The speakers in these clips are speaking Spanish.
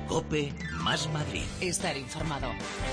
COPE más Madrid. Estar informado.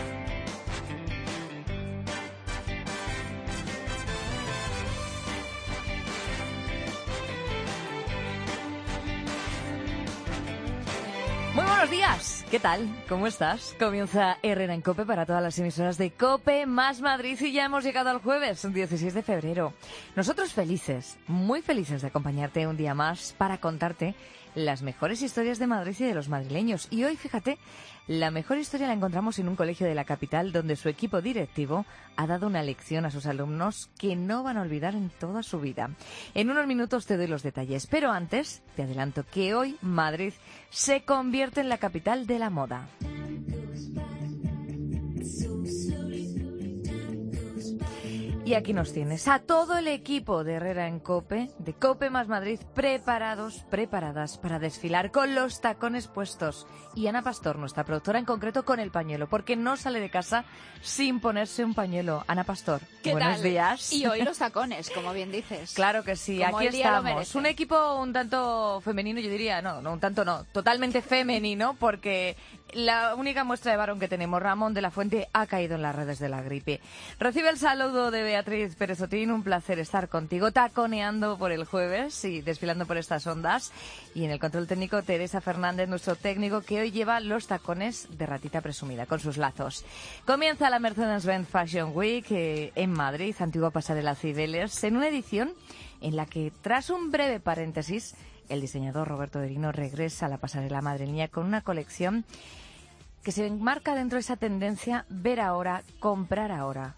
Muy buenos días, ¿qué tal? ¿Cómo estás? Comienza Herrera en COPE para todas las emisoras de COPE más Madrid y ya hemos llegado al jueves, 16 de febrero. Nosotros felices, muy felices de acompañarte un día más para contarte las mejores historias de Madrid y de los madrileños. Y hoy, fíjate, la mejor historia la encontramos en un colegio de la capital donde su equipo directivo ha dado una lección a sus alumnos que no van a olvidar en toda su vida. En unos minutos te doy los detalles, pero antes te adelanto que hoy Madrid se convierte en la capital de la moda. Y aquí nos tienes a todo el equipo de Herrera en COPE, de COPE más Madrid, preparadas para desfilar con los tacones puestos. Y Ana Pastor, nuestra productora en concreto, con el pañuelo, porque no sale de casa sin ponerse un pañuelo. Ana Pastor, buenos días. Y hoy los tacones, como bien dices. Claro que sí, como aquí el día lo estamos. merece. Un equipo un tanto femenino, yo diría, totalmente femenino, porque la única muestra de varón que tenemos, Ramón de la Fuente, ha caído en las redes de la gripe. Recibe el saludo de Beatriz Pérez Otín, un placer estar contigo, taconeando por el jueves y desfilando por estas ondas. Y en el control técnico, Teresa Fernández, nuestro técnico, que hoy lleva los tacones de ratita presumida, con sus lazos. Comienza la Mercedes-Benz Fashion Week en Madrid, antigua pasarela Cibeles, en una edición en la que, tras un breve paréntesis, el diseñador Roberto Berino regresa a la pasarela madrileña con una colección que se enmarca dentro de esa tendencia ver ahora, comprar ahora.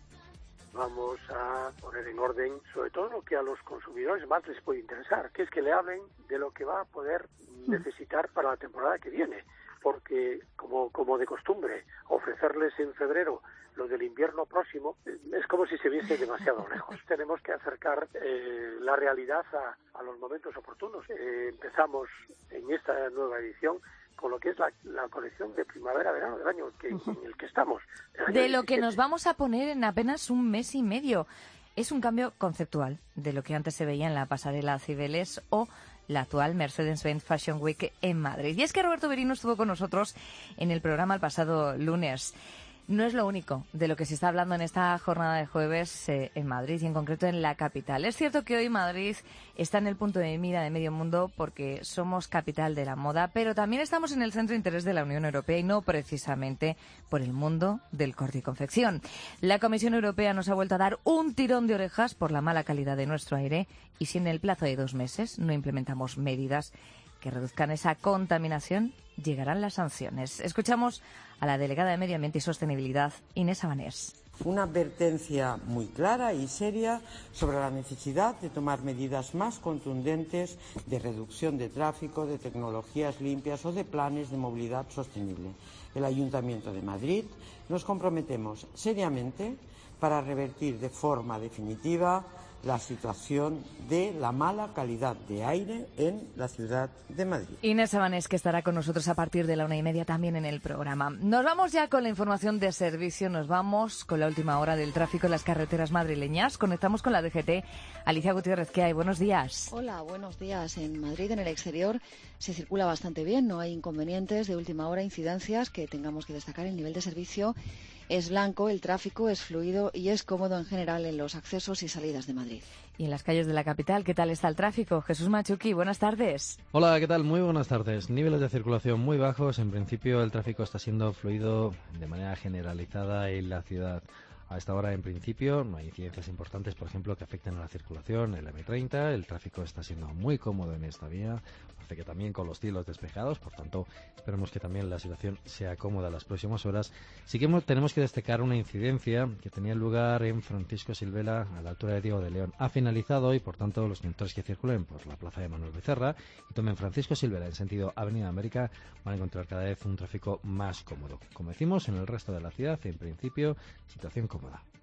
Vamos a poner en orden sobre todo lo que a los consumidores más les puede interesar, que es que le hablen de lo que va a poder necesitar para la temporada que viene, porque como de costumbre ofrecerles en febrero lo del invierno próximo es como si se viese demasiado lejos. Tenemos que acercar la realidad a los momentos oportunos. Empezamos en esta nueva edición con lo que es la colección de primavera-verano del año en el que estamos. De lo que nos vamos a poner en apenas un mes y medio. Es un cambio conceptual de lo que antes se veía en la pasarela Cibeles o la actual Mercedes-Benz Fashion Week en Madrid. Y es que Roberto Berino estuvo con nosotros en el programa el pasado lunes. No es lo único de lo que se está hablando en esta jornada de jueves en Madrid y en concreto en la capital. Es cierto que hoy Madrid está en el punto de mira de medio mundo porque somos capital de la moda, pero también estamos en el centro de interés de la Unión Europea y no precisamente por el mundo del corte y confección. La Comisión Europea nos ha vuelto a dar un tirón de orejas por la mala calidad de nuestro aire y si en el plazo de 2 meses no implementamos medidas que reduzcan esa contaminación, llegarán las sanciones. Escuchamos a la delegada de Medio Ambiente y Sostenibilidad, Inés Abanés. Una advertencia muy clara y seria sobre la necesidad de tomar medidas más contundentes de reducción de tráfico, de tecnologías limpias o de planes de movilidad sostenible. El Ayuntamiento de Madrid nos comprometemos seriamente para revertir de forma definitiva la situación de la mala calidad de aire en la ciudad de Madrid. Inés Abanés, que estará con nosotros a partir de la 1:30 también en el programa. Nos vamos ya con la información de servicio, nos vamos con la última hora del tráfico en las carreteras madrileñas. Conectamos con la DGT. Alicia Gutiérrez, ¿qué hay? Buenos días. Hola, buenos días. En Madrid, en el exterior, se circula bastante bien, no hay inconvenientes de última hora, incidencias que tengamos que destacar. El nivel de servicio es blanco, el tráfico es fluido y es cómodo en general en los accesos y salidas de Madrid. Y en las calles de la capital, ¿qué tal está el tráfico? Jesús Machuqui, buenas tardes. Hola, ¿qué tal? Muy buenas tardes. Niveles de circulación muy bajos. En principio, el tráfico está siendo fluido de manera generalizada en la ciudad. A esta hora, en principio, no hay incidencias importantes, por ejemplo, que afecten a la circulación en la M30. El tráfico está siendo muy cómodo en esta vía. Parece que también con los cielos despejados, por tanto, esperemos que también la situación sea cómoda en las próximas horas. Sí que tenemos que destacar una incidencia que tenía lugar en Francisco Silvela, a la altura de Diego de León. Ha finalizado y, por tanto, los conductores que circulen por la plaza de Manuel Becerra y tomen Francisco Silvela en sentido Avenida América van a encontrar cada vez un tráfico más cómodo. Como decimos, en el resto de la ciudad, en principio, situación cómoda.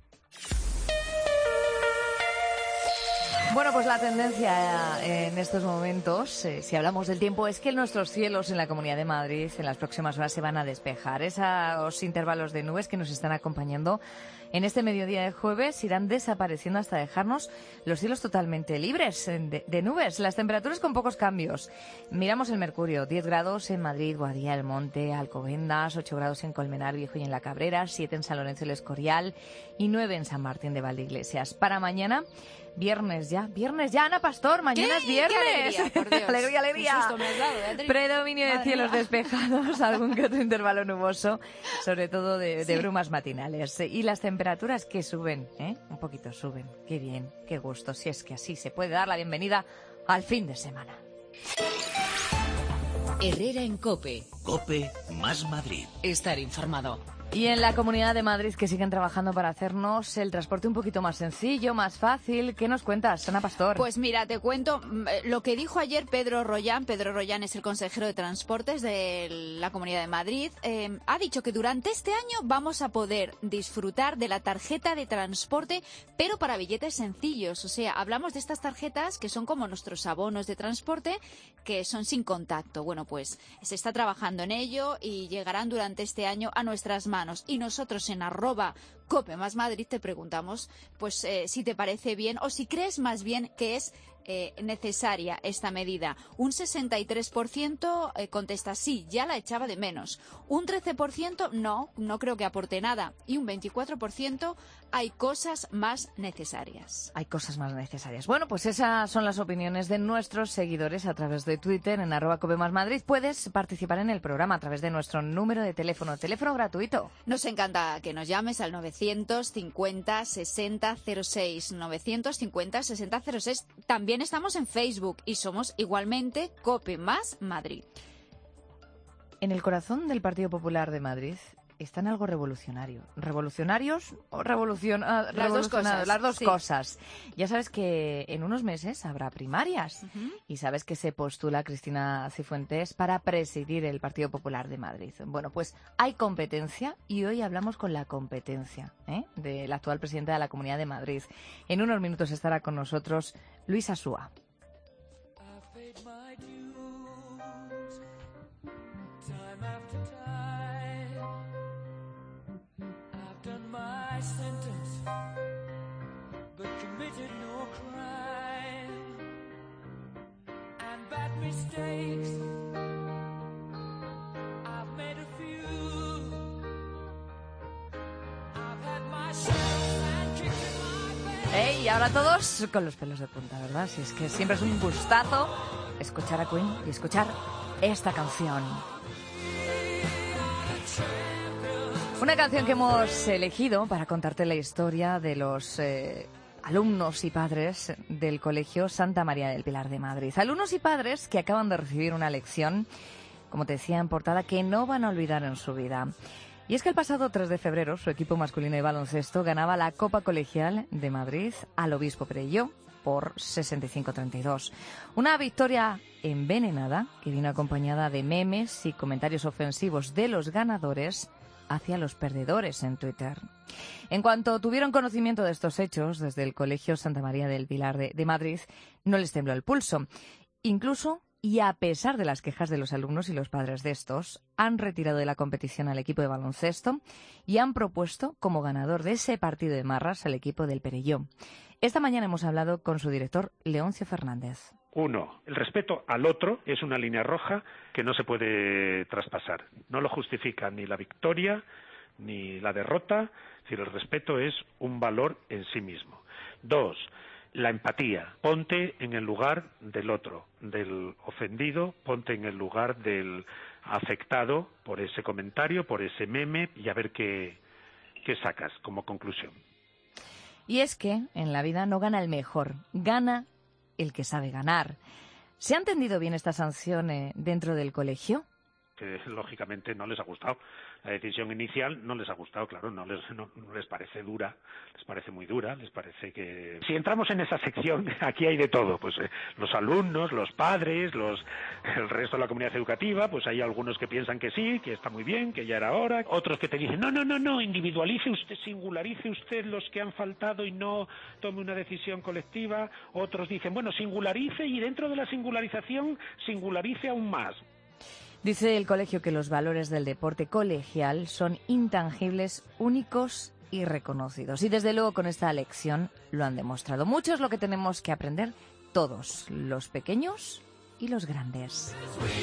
Bueno, pues la tendencia en estos momentos, si hablamos del tiempo, es que nuestros cielos en la Comunidad de Madrid en las próximas horas se van a despejar. Esos intervalos de nubes que nos están acompañando en este mediodía de jueves irán desapareciendo hasta dejarnos los cielos totalmente libres de nubes. Las temperaturas con pocos cambios. Miramos el mercurio, 10 grados en Madrid, Boadilla del Monte, Alcobendas, 8 grados en Colmenar Viejo y en La Cabrera, 7 en San Lorenzo y El Escorial y 9 en San Martín de Valdeiglesias. Para mañana, viernes ya, Ana Pastor, mañana es viernes. ¡Qué alegría, por Dios! Alegría, alegría. Qué susto me has dado, Beatriz. Predominio de Madre cielos mía. despejados, algún que otro intervalo nuboso, sobre todo de brumas matinales. Y las temperaturas que suben, un poquito suben. Qué bien, qué gusto, si es que así se puede dar la bienvenida al fin de semana. Herrera en COPE. COPE más Madrid. Estar informado. Y en la Comunidad de Madrid, que siguen trabajando para hacernos el transporte un poquito más sencillo, más fácil. ¿Qué nos cuentas, Ana Pastor? Pues mira, te cuento lo que dijo ayer Pedro Rollán. Pedro Rollán es el consejero de Transportes de la Comunidad de Madrid. Ha dicho que durante este año vamos a poder disfrutar de la tarjeta de transporte, pero para billetes sencillos. O sea, hablamos de estas tarjetas que son como nuestros abonos de transporte, que son sin contacto. Bueno, pues se está trabajando en ello y llegarán durante este año a nuestras manos. Y nosotros en @COPE más Madrid te preguntamos pues si te parece bien o si crees más bien que es necesaria esta medida. Un 63% contesta sí, ya la echaba de menos. Un 13% no creo que aporte nada. Y un 24% hay cosas más necesarias. Hay cosas más necesarias. Bueno, pues esas son las opiniones de nuestros seguidores a través de Twitter en @COPE más Madrid. Puedes participar en el programa a través de nuestro número de teléfono gratuito. Nos encanta que nos llames al 950 60 06. 950 60 06. También estamos en Facebook y somos igualmente COPE más Madrid. En el corazón del Partido Popular de Madrid están algo revolucionario. ¿Revolucionarios o revolucionados? Las dos sí. cosas. Ya sabes que en unos meses habrá primarias y sabes que se postula Cristina Cifuentes para presidir el Partido Popular de Madrid. Bueno, pues hay competencia y hoy hablamos con la competencia de la actual presidenta de la Comunidad de Madrid. En unos minutos estará con nosotros Luis Asúa. Y ahora todos con los pelos de punta, ¿verdad? Si es que siempre es un gustazo escuchar a Queen y escuchar esta canción. Una canción que hemos elegido para contarte la historia de los alumnos y padres del Colegio Santa María del Pilar de Madrid. Alumnos y padres que acaban de recibir una lección, como te decía en portada, que no van a olvidar en su vida. Y es que el pasado 3 de febrero su equipo masculino de baloncesto ganaba la Copa Colegial de Madrid al Obispo Perelló por 65-32. Una victoria envenenada que vino acompañada de memes y comentarios ofensivos de los ganadores hacia los perdedores en Twitter. En cuanto tuvieron conocimiento de estos hechos, desde el Colegio Santa María del Pilar de Madrid, no les tembló el pulso. Incluso, y a pesar de las quejas de los alumnos y los padres de estos, han retirado de la competición al equipo de baloncesto y han propuesto como ganador de ese partido de marras al equipo del Perelló. Esta mañana hemos hablado con su director, Leoncio Fernández. Uno, el respeto al otro es una línea roja que no se puede traspasar. No lo justifica ni la victoria ni la derrota. Es decir, el respeto es un valor en sí mismo. Dos, la empatía. Ponte en el lugar del otro, del ofendido, ponte en el lugar del afectado por ese comentario, por ese meme, y a ver qué sacas como conclusión. Y es que en la vida no gana el mejor, gana el que sabe ganar. ¿Se ha entendido bien esta sanción dentro del colegio? Que lógicamente no les ha gustado. La decisión inicial no les ha gustado, claro, no les parece dura, les parece muy dura, les parece que... Si entramos en esa sección, aquí hay de todo, pues los alumnos, los padres, el resto de la comunidad educativa, pues hay algunos que piensan que sí, que está muy bien, que ya era hora, otros que te dicen, no, individualice usted, singularice usted los que han faltado y no tome una decisión colectiva, otros dicen, bueno, singularice y dentro de la singularización, singularice aún más. Dice el colegio que los valores del deporte colegial son intangibles, únicos y reconocidos. Y desde luego con esta lección lo han demostrado. Mucho es lo que tenemos que aprender todos, los pequeños y los grandes.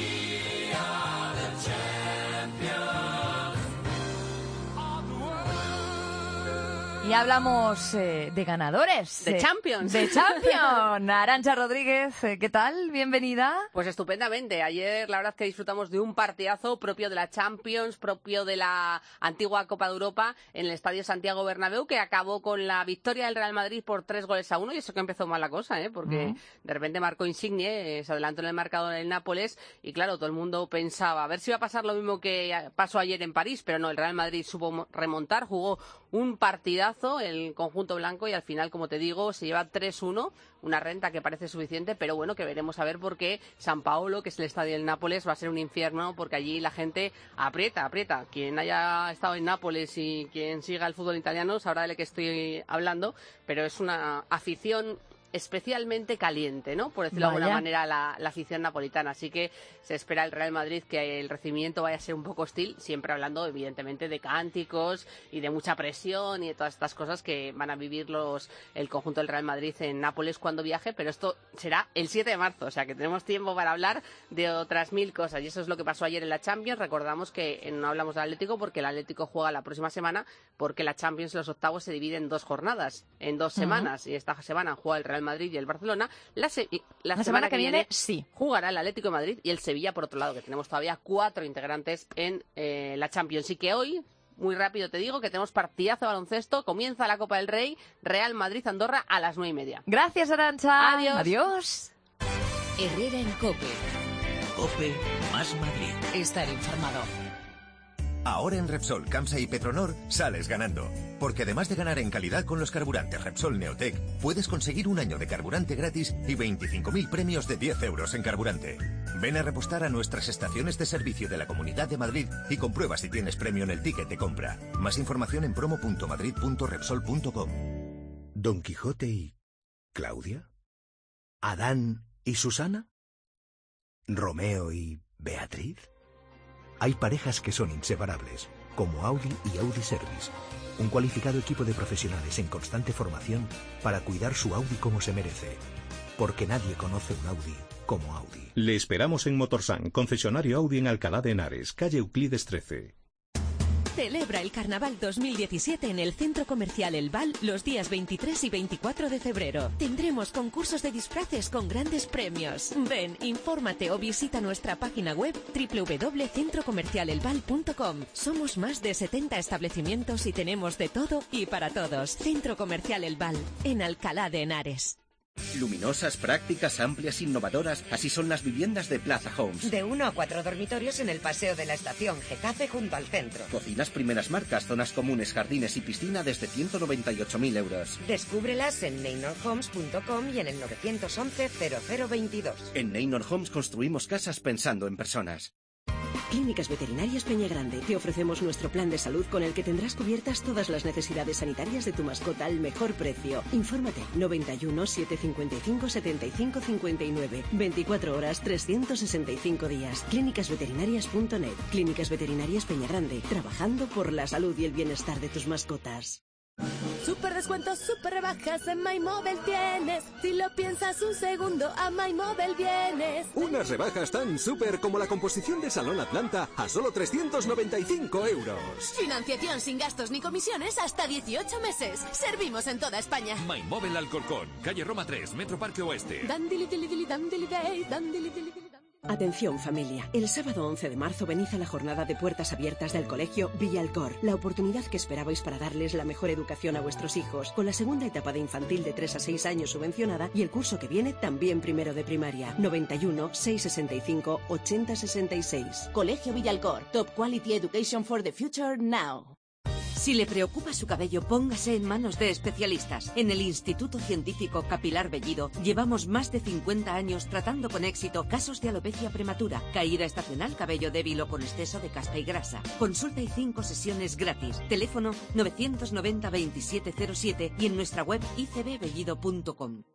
Y hablamos de ganadores. De Champions. De Champions. Arantxa Rodríguez, ¿qué tal? Bienvenida. Pues estupendamente. Ayer la verdad que disfrutamos de un partidazo propio de la Champions, propio de la antigua Copa de Europa en el Estadio Santiago Bernabéu, que acabó con la victoria del Real Madrid por 3-1, y eso que empezó mal la cosa, porque de repente marcó Insigne, se adelantó en el marcador el Nápoles, y claro, todo el mundo pensaba a ver si iba a pasar lo mismo que pasó ayer en París, pero no, el Real Madrid supo remontar, jugó un partidazo el conjunto blanco y al final, como te digo, se lleva 3-1, una renta que parece suficiente, pero bueno, que veremos a ver, porque San Paolo, que es el estadio del Nápoles, va a ser un infierno, porque allí la gente aprieta. Quien haya estado en Nápoles y quien siga el fútbol italiano sabrá de lo que estoy hablando, pero es una afición especialmente caliente, ¿no? Por decirlo de alguna manera, la afición napolitana. Así que se espera el Real Madrid que el recibimiento vaya a ser un poco hostil, siempre hablando, evidentemente, de cánticos y de mucha presión y de todas estas cosas que van a vivir el conjunto del Real Madrid en Nápoles cuando viaje, pero esto será el 7 de marzo, o sea que tenemos tiempo para hablar de otras 1000 cosas, y eso es lo que pasó ayer en la Champions. Recordamos que no hablamos del Atlético porque el Atlético juega la próxima semana, porque la Champions, los octavos, se dividen en 2 jornadas, en 2 semanas, y esta semana juega el Real Madrid y el Barcelona. La semana que viene sí jugará el Atlético de Madrid y el Sevilla, por otro lado, que tenemos todavía 4 integrantes en la Champions. Y que hoy, muy rápido te digo, que tenemos partidazo de baloncesto, comienza la Copa del Rey, Real Madrid-Andorra a las 9:30. Gracias, Arantxa. Adiós. Adiós. Herrera en COPE. COPE más Madrid. Estar informado. Ahora en Repsol, Camsa y Petronor sales ganando. Porque además de ganar en calidad con los carburantes Repsol Neotec, puedes conseguir un año de carburante gratis y 25.000 premios de 10 euros en carburante. Ven a repostar a nuestras estaciones de servicio de la Comunidad de Madrid y comprueba si tienes premio en el ticket de compra. Más información en promo.madrid.repsol.com. ¿Don Quijote y Claudia? ¿Adán y Susana? ¿Romeo y Beatriz? Hay parejas que son inseparables, como Audi y Audi Service, un cualificado equipo de profesionales en constante formación para cuidar su Audi como se merece, porque nadie conoce un Audi como Audi. Le esperamos en Motorsan, concesionario Audi en Alcalá de Henares, calle Euclides 13. Celebra el Carnaval 2017 en el Centro Comercial El Val los días 23 y 24 de febrero. Tendremos concursos de disfraces con grandes premios. Ven, infórmate o visita nuestra página web www.centrocomercialelval.com. Somos más de 70 establecimientos y tenemos de todo y para todos. Centro Comercial El Val, en Alcalá de Henares. Luminosas, prácticas, amplias, innovadoras. Así son las viviendas de Plaza Homes. De 1 a 4 dormitorios en el Paseo de la Estación, Getafe, junto al centro. Cocinas primeras marcas, zonas comunes, jardines y piscina desde 198.000 euros. Descúbrelas en neynorhomes.com y en el 911 0022. En Neynor Homes construimos casas pensando en personas. Clínicas Veterinarias Peñagrande. Te ofrecemos nuestro plan de salud con el que tendrás cubiertas todas las necesidades sanitarias de tu mascota al mejor precio. Infórmate 91 755 75 59. 24 horas, 365 días. Clínicasveterinarias.net. Clínicas Veterinarias Peñagrande. Trabajando por la salud y el bienestar de tus mascotas. Super descuentos, super rebajas en MyMobile tienes. Si lo piensas un segundo, a MyMobile vienes. Unas rebajas tan súper como la composición de Salón Atlanta a solo 395 euros. Financiación sin gastos ni comisiones hasta 18 meses. Servimos en toda España. MyMobile Alcorcón, calle Roma 3, Metro Parque Oeste. Atención familia, el sábado 11 de marzo venid a la jornada de puertas abiertas del Colegio Villalcor, la oportunidad que esperabais para darles la mejor educación a vuestros hijos, con la segunda etapa de infantil de 3 a 6 años subvencionada y el curso que viene también primero de primaria. 91 665 80 66. Colegio Villalcor, Top Quality Education for the Future Now. Si le preocupa su cabello, póngase en manos de especialistas. En el Instituto Científico Capilar Bellido llevamos más de 50 años tratando con éxito casos de alopecia prematura, caída estacional, cabello débil o con exceso de caspa y grasa. Consulta y 5 sesiones gratis. Teléfono 990 2707 y en nuestra web icbbellido.com.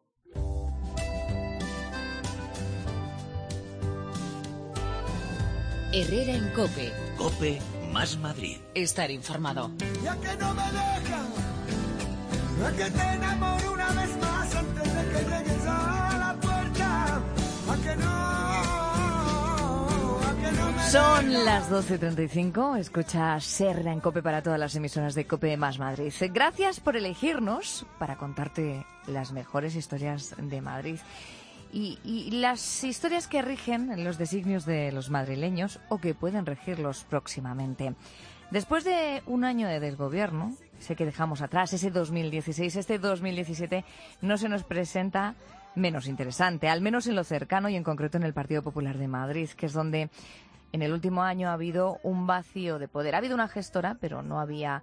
Herrera en COPE. COPE Más Madrid. Estar informado. Ya que no me dejan, ya que te enamoro una vez más antes de que llegues a la puerta, a que no me Son las 12:35, escucha Herrera en COPE para todas las emisoras de COPE Más Madrid. Gracias por elegirnos para contarte las mejores historias de Madrid. Y las historias que rigen los designios de los madrileños o que pueden regirlos próximamente. Después de un año de desgobierno, sé que dejamos atrás ese 2016, este 2017 no se nos presenta menos interesante, al menos en lo cercano y en concreto en el Partido Popular de Madrid, que es donde en el último año ha habido un vacío de poder. Ha habido una gestora, pero no había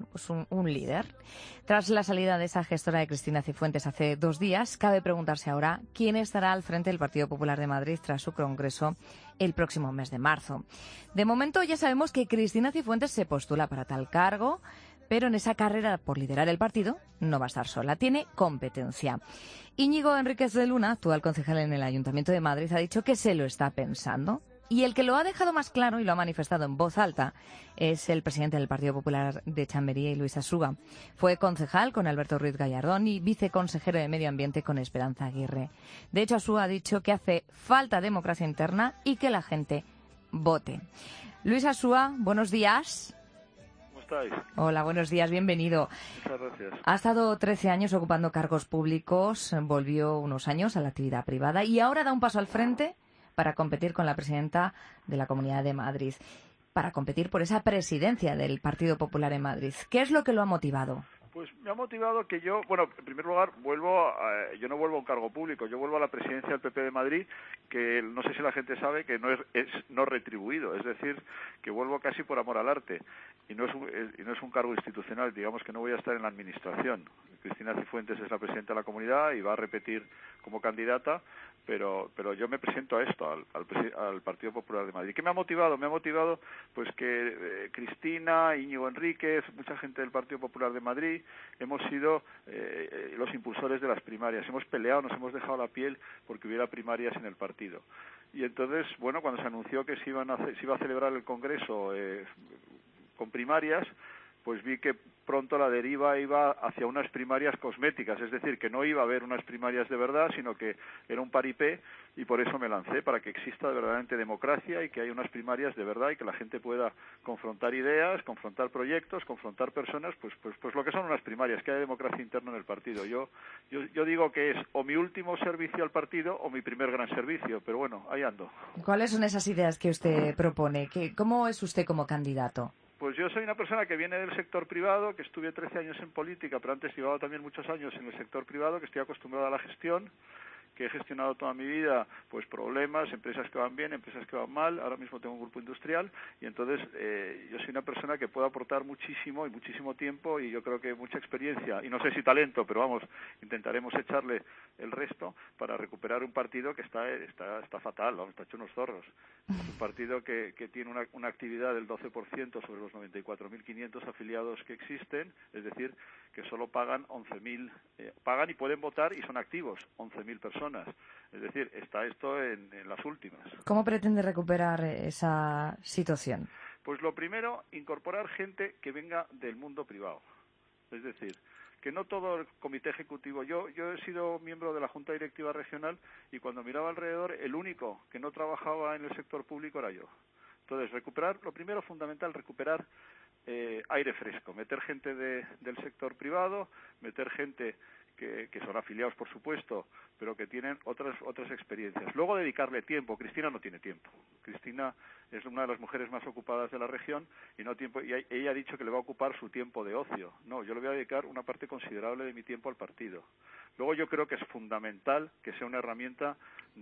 un líder. Tras la salida de esa gestora de Cristina Cifuentes hace 2 días, cabe preguntarse ahora quién estará al frente del Partido Popular de Madrid tras su congreso el próximo mes de marzo. De momento ya sabemos que Cristina Cifuentes se postula para tal cargo, pero en esa carrera por liderar el partido no va a estar sola, tiene competencia. Íñigo Enríquez de Luna, actual concejal en el Ayuntamiento de Madrid, ha dicho que se lo está pensando. Y el que lo ha dejado más claro y lo ha manifestado en voz alta es el presidente del Partido Popular de Chamberí, Luis Asúa. Fue concejal con Alberto Ruiz Gallardón y viceconsejero de Medio Ambiente con Esperanza Aguirre. De hecho, Asúa ha dicho que hace falta democracia interna y que la gente vote. Luis Asúa, buenos días. ¿Cómo estáis? Hola, buenos días, bienvenido. Muchas gracias. Ha estado 13 años ocupando cargos públicos, volvió unos años a la actividad privada y ahora da un paso al frente para competir con la presidenta de la Comunidad de Madrid, para competir por esa presidencia del Partido Popular en Madrid. ¿Qué es lo que lo ha motivado? Pues me ha motivado que yo, en primer lugar, yo no vuelvo a un cargo público, yo vuelvo a la presidencia del PP de Madrid, que no sé si la gente sabe que no es no retribuido, es decir, que vuelvo casi por amor al arte, y no es un cargo institucional, digamos que no voy a estar en la administración. Cristina Cifuentes es la presidenta de la comunidad y va a repetir como candidata, pero yo me presento a esto, al Partido Popular de Madrid. ¿Qué me ha motivado? Me ha motivado pues que Cristina, Íñigo Enríquez, mucha gente del Partido Popular de Madrid, hemos sido los impulsores de las primarias. Hemos peleado, nos hemos dejado la piel porque hubiera primarias en el partido. Y entonces, cuando se anunció que se iba a celebrar el Congreso con primarias, pues vi que pronto la deriva iba hacia unas primarias cosméticas, es decir, que no iba a haber unas primarias de verdad, sino que era un paripé, y por eso me lancé, para que exista verdaderamente democracia y que haya unas primarias de verdad y que la gente pueda confrontar ideas, confrontar proyectos, confrontar personas, pues lo que son unas primarias, que haya democracia interna en el partido. Yo digo que es o mi último servicio al partido o mi primer gran servicio, pero bueno, ahí ando. ¿Cuáles son esas ideas que usted propone? ¿Cómo es usted como candidato? Pues yo soy una persona que viene del sector privado, que estuve 13 años en política, pero antes llevaba también muchos años en el sector privado, que estoy acostumbrado a la gestión, que he gestionado toda mi vida pues problemas, empresas que van bien, empresas que van mal. Ahora mismo tengo un grupo industrial y entonces yo soy una persona que puede aportar muchísimo y muchísimo tiempo, y yo creo que mucha experiencia, y no sé si talento, pero vamos, intentaremos echarle el resto para recuperar un partido que está fatal, está hecho unos zorros. Es un partido que tiene una actividad del 12% sobre los 94.500 afiliados que existen, es decir, que solo pagan 11.000, pagan y pueden votar y son activos 11.000 personas. Es decir, está esto en las últimas. ¿Cómo pretende recuperar esa situación? Pues lo primero, incorporar gente que venga del mundo privado. Es decir, que no todo el comité ejecutivo. Yo he sido miembro de la Junta Directiva Regional y cuando miraba alrededor, el único que no trabajaba en el sector público era yo. Entonces, lo primero fundamental, recuperar aire fresco, meter gente del sector privado, meter gente que son afiliados, por supuesto, pero que tienen otras experiencias. Luego dedicarle tiempo. Cristina no tiene tiempo. Cristina es una de las mujeres más ocupadas de la región y ella ha dicho que le va a ocupar su tiempo de ocio. No, yo le voy a dedicar una parte considerable de mi tiempo al partido. Luego yo creo que es fundamental que sea una herramienta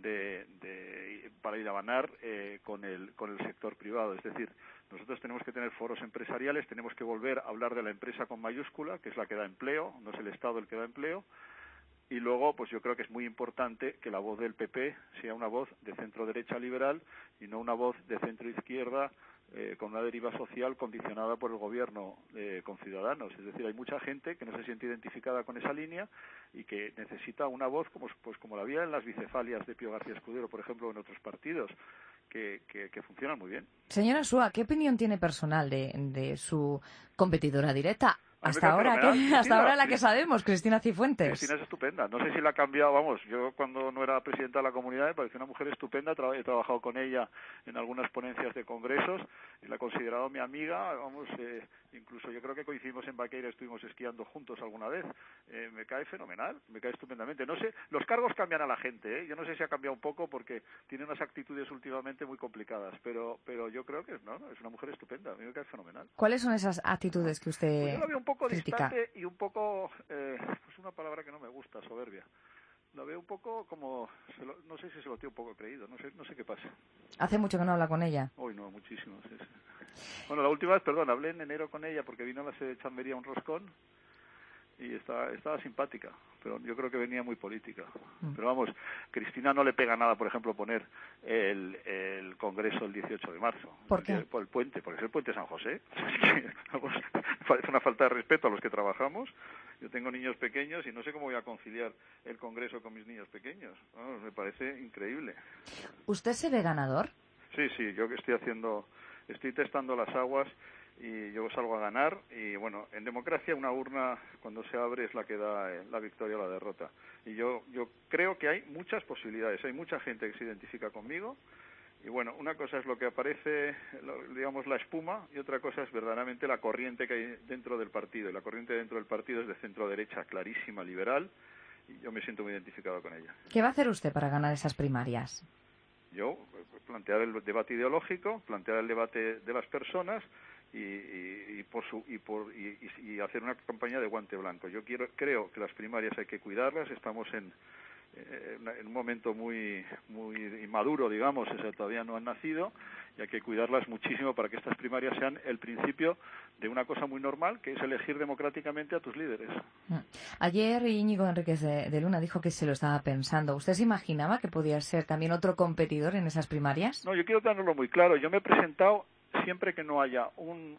para hilvanar con el sector privado. Es decir, nosotros tenemos que tener foros empresariales, tenemos que volver a hablar de la empresa con mayúscula, que es la que da empleo, no es el Estado el que da empleo. Y luego, pues yo creo que es muy importante que la voz del PP sea una voz de centro-derecha liberal y no una voz de centro-izquierda con una deriva social condicionada por el gobierno con Ciudadanos. Es decir, hay mucha gente que no se siente identificada con esa línea y que necesita una voz como la había en las bicefalias de Pío García Escudero, por ejemplo, en otros partidos, que funcionan muy bien. Señora Súa, ¿qué opinión tiene personal de su competidora directa? Hasta ahora la que sabemos, Cristina Cifuentes. Cristina es estupenda. No sé si la ha cambiado, vamos, yo cuando no era presidenta de la comunidad me pareció una mujer estupenda, he trabajado con ella en algunas ponencias de congresos y la he considerado mi amiga, vamos, incluso yo creo que coincidimos en Baqueira, estuvimos esquiando juntos alguna vez. Me cae fenomenal, me cae estupendamente. No sé, los cargos cambian a la gente, yo no sé si ha cambiado un poco porque tiene unas actitudes últimamente muy complicadas, pero yo creo que es una mujer estupenda, a mí me cae fenomenal. ¿Cuáles son esas actitudes que usted pues yo la veo un poco critica? Distante y un poco, pues una palabra que no me gusta, soberbia. La veo un poco como, no sé si se lo tiene un poco creído, no sé qué pasa. ¿Hace mucho que no habla con ella? Hoy no, muchísimo, sí. Bueno, la última vez, hablé en enero con ella porque vino a la sede de Chambería un roscón y estaba simpática, pero yo creo que venía muy política. Pero vamos, Cristina no le pega nada, por ejemplo, poner el Congreso el 18 de marzo. ¿Por qué? Por el puente, porque es el puente San José. Vamos, parece una falta de respeto a los que trabajamos. Yo tengo niños pequeños y no sé cómo voy a conciliar el Congreso con mis niños pequeños. Vamos, me parece increíble. ¿Usted se ve ganador? Sí, yo que estoy testando las aguas y yo salgo a ganar y bueno, en democracia una urna cuando se abre es la que da la victoria o la derrota y yo creo que hay muchas posibilidades, hay mucha gente que se identifica conmigo y bueno, una cosa es lo que aparece, digamos la espuma y otra cosa es verdaderamente la corriente que hay dentro del partido y la corriente dentro del partido es de centro derecha clarísima, liberal y yo me siento muy identificado con ella. ¿Qué va a hacer usted para ganar esas primarias? Yo plantear el debate ideológico, plantear el debate de las personas y hacer una campaña de guante blanco. Yo creo que las primarias hay que cuidarlas. Estamos en un momento muy inmaduro, digamos, todavía no han nacido y hay que cuidarlas muchísimo para que estas primarias sean el principio de una cosa muy normal, que es elegir democráticamente a tus líderes. Ayer Íñigo Enríquez de Luna dijo que se lo estaba pensando. ¿Usted se imaginaba que podía ser también otro competidor en esas primarias? No, yo quiero tenerlo muy claro. Yo me he presentado siempre que no haya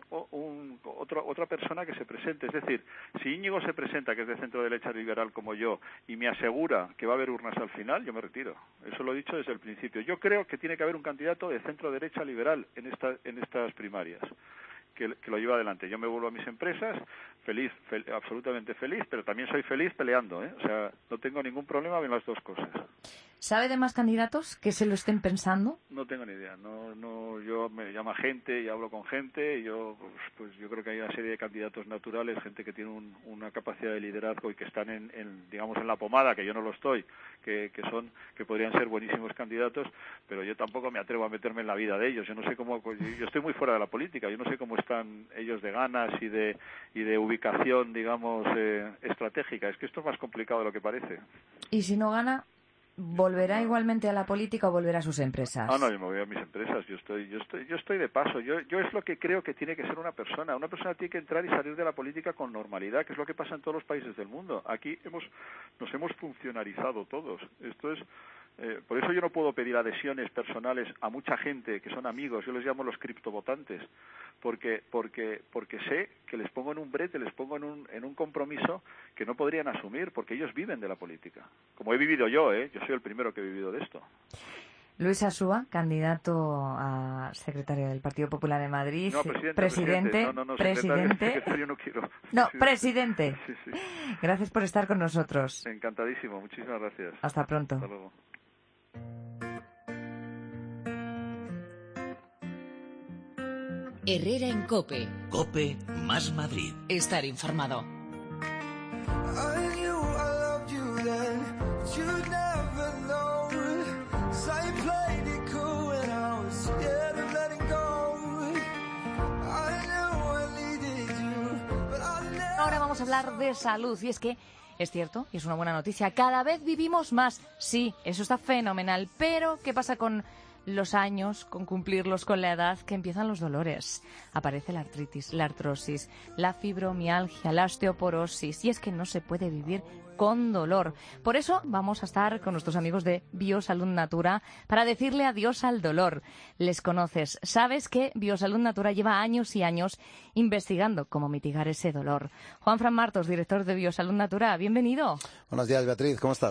otra persona que se presente. Es decir, si Íñigo se presenta, que es de centro derecha liberal como yo, y me asegura que va a haber urnas al final, yo me retiro. Eso lo he dicho desde el principio. Yo creo que tiene que haber un candidato de centro derecha liberal en estas primarias, que lo lleva adelante. Yo me vuelvo a mis empresas, feliz, absolutamente feliz, pero también soy feliz peleando, O sea, no tengo ningún problema en las dos cosas. ¿Sabe de más candidatos que se lo estén pensando? No tengo ni idea. Yo me llama gente y hablo con gente. Y yo creo que hay una serie de candidatos naturales, gente que tiene una capacidad de liderazgo y que están digamos en la pomada, que yo no lo estoy, que podrían ser buenísimos candidatos, pero yo tampoco me atrevo a meterme en la vida de ellos. Yo no sé cómo. Yo estoy muy fuera de la política. Yo no sé cómo están ellos de ganas y de ubicación, digamos, estratégica. Es que esto es más complicado de lo que parece. ¿Y si no gana? ¿Volverá igualmente a la política o volverá a sus empresas? No, yo me voy a mis empresas. Yo estoy de paso. Yo es lo que creo que tiene que ser una persona. Una persona tiene que entrar y salir de la política con normalidad, que es lo que pasa en todos los países del mundo. Aquí nos hemos funcionarizado todos. Esto es por eso yo no puedo pedir adhesiones personales a mucha gente que son amigos. Yo les llamo los criptovotantes, porque sé que les pongo en un brete, les pongo en un compromiso que no podrían asumir, porque ellos viven de la política, como he vivido yo. Yo soy el primero que he vivido de esto. Luis Asúa, candidato a secretario del Partido Popular de Madrid. No, presidente. Secretario no quiero. No, presidente. Sí. Gracias por estar con nosotros. Encantadísimo, muchísimas gracias. Hasta pronto. Hasta luego. Herrera en COPE. COPE más Madrid. Estar informado. Ahora vamos a hablar de salud y es que es cierto, y es una buena noticia, cada vez vivimos más. Sí, eso está fenomenal, pero ¿qué pasa con los años, con cumplirlos con la edad, que empiezan los dolores? Aparece la artritis, la artrosis, la fibromialgia, la osteoporosis, y es que no se puede vivir con dolor. Por eso vamos a estar con nuestros amigos de Biosalud Natura para decirle adiós al dolor. Les conoces, sabes que Biosalud Natura lleva años y años investigando cómo mitigar ese dolor. Juanfran Martos, director de Biosalud Natura, bienvenido. Buenos días, Beatriz, ¿cómo estás?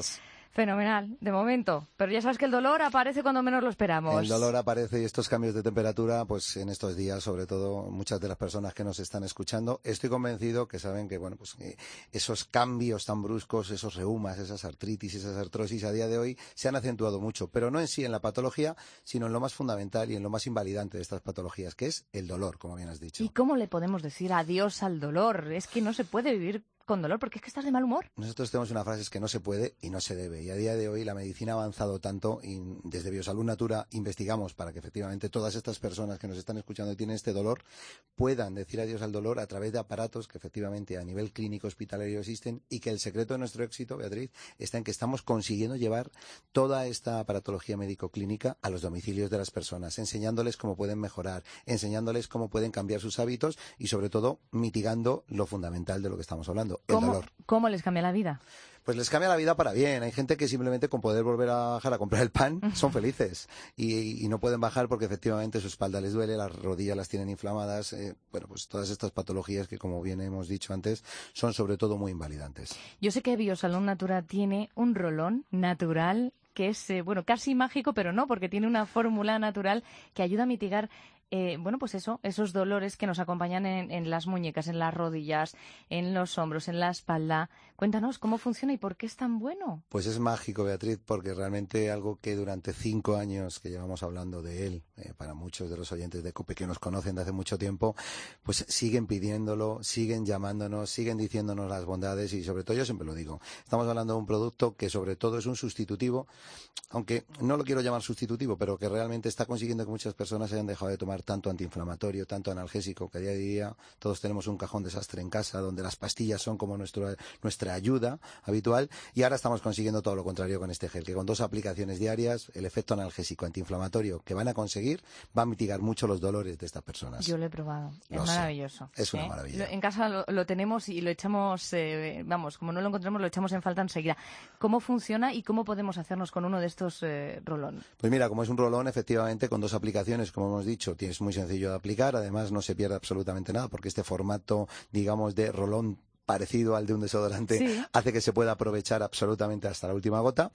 Fenomenal, de momento. Pero ya sabes que el dolor aparece cuando menos lo esperamos. El dolor aparece y estos cambios de temperatura, pues en estos días, sobre todo, muchas de las personas que nos están escuchando, estoy convencido que saben que, bueno, pues esos cambios tan bruscos, esos reumas, esas artritis, esas artrosis, a día de hoy se han acentuado mucho. Pero no en sí en la patología, sino en lo más fundamental y en lo más invalidante de estas patologías, que es el dolor, como bien has dicho. ¿Y cómo le podemos decir adiós al dolor? Es que no se puede vivir con dolor porque es que estás de mal humor. Nosotros tenemos una frase, es que no se puede y no se debe. Y a día de hoy la medicina ha avanzado tanto y desde Biosalud Natura investigamos para que efectivamente todas estas personas que nos están escuchando y tienen este dolor puedan decir adiós al dolor a través de aparatos que efectivamente a nivel clínico hospitalario existen, y que el secreto de nuestro éxito, Beatriz, está en que estamos consiguiendo llevar toda esta aparatología médico-clínica a los domicilios de las personas, enseñándoles cómo pueden mejorar, enseñándoles cómo pueden cambiar sus hábitos y sobre todo mitigando lo fundamental de lo que estamos hablando. El dolor. ¿Cómo les cambia la vida? Pues les cambia la vida para bien. Hay gente que simplemente con poder volver a bajar a comprar el pan son felices y no pueden bajar porque efectivamente su espalda les duele, las rodillas las tienen inflamadas. Bueno, pues todas estas patologías que, como bien hemos dicho antes, son sobre todo muy invalidantes. Yo sé que Biosalud Natura tiene un rolón natural que es, bueno, casi mágico, pero no, porque tiene una fórmula natural que ayuda a mitigar bueno, pues esos dolores que nos acompañan en las muñecas, en las rodillas, en los hombros, en la espalda. Cuéntanos cómo funciona y por qué es tan bueno. Pues es mágico, Beatriz, porque realmente algo que durante 5 años que llevamos hablando de él, para muchos de los oyentes de COPE que nos conocen de hace mucho tiempo, pues siguen pidiéndolo, siguen llamándonos, siguen diciéndonos las bondades y sobre todo, yo siempre lo digo, estamos hablando de un producto que sobre todo es un sustitutivo, aunque no lo quiero llamar sustitutivo, pero que realmente está consiguiendo que muchas personas hayan dejado de tomar tanto antiinflamatorio, tanto analgésico, que a día de día todos tenemos un cajón desastre en casa donde las pastillas son como nuestra ayuda habitual, y ahora estamos consiguiendo todo lo contrario con este gel, que con 2 aplicaciones diarias el efecto analgésico antiinflamatorio que van a conseguir va a mitigar mucho los dolores de estas personas. Yo lo he probado, es maravilloso. Es una maravilla. En casa lo tenemos y lo echamos, vamos, como no lo encontramos lo echamos en falta enseguida. ¿Cómo funciona y cómo podemos hacernos con uno de estos rolón? Pues mira, como es un rolón, efectivamente, con 2 aplicaciones, como hemos dicho, es muy sencillo de aplicar, además no se pierde absolutamente nada, porque este formato, digamos, de rolón parecido al de un desodorante, hace que se pueda aprovechar absolutamente hasta la última gota.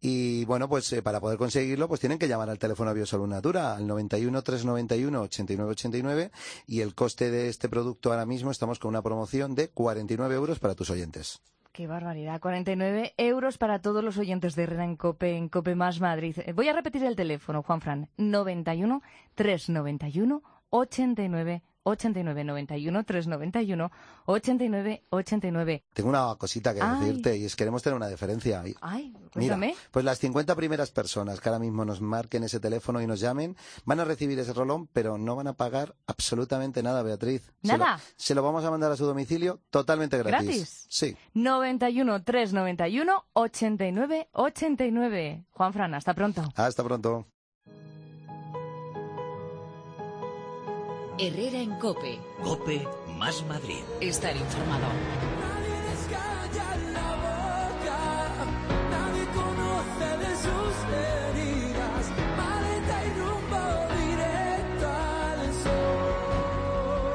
Y bueno, pues para poder conseguirlo, pues tienen que llamar al teléfono Biosalud Natura, al 91 391 89 89, y el coste de este producto ahora mismo estamos con una promoción de 49 euros para tus oyentes. ¡Qué barbaridad! 49 euros para todos los oyentes de Herrera en COPE más Madrid. Voy a repetir el teléfono, Juanfran. 91 391 89 89 91 391 89 89. Tengo una cosita que decirte, y es que queremos tener una diferencia. Ay, cuéntame. Mira, pues las 50 primeras personas que ahora mismo nos marquen ese teléfono y nos llamen van a recibir ese rolón, pero no van a pagar absolutamente nada, Beatriz. ¿Nada? Se lo vamos a mandar a su domicilio totalmente gratis. ¿Gratis? Sí. 91 391 89 89. Juanfran, hasta pronto. Hasta pronto. Herrera en COPE. COPE más Madrid. Estar informado. Nadie descalla la boca, nadie conoce de sus heridas, maleta y rumbo directo al sol.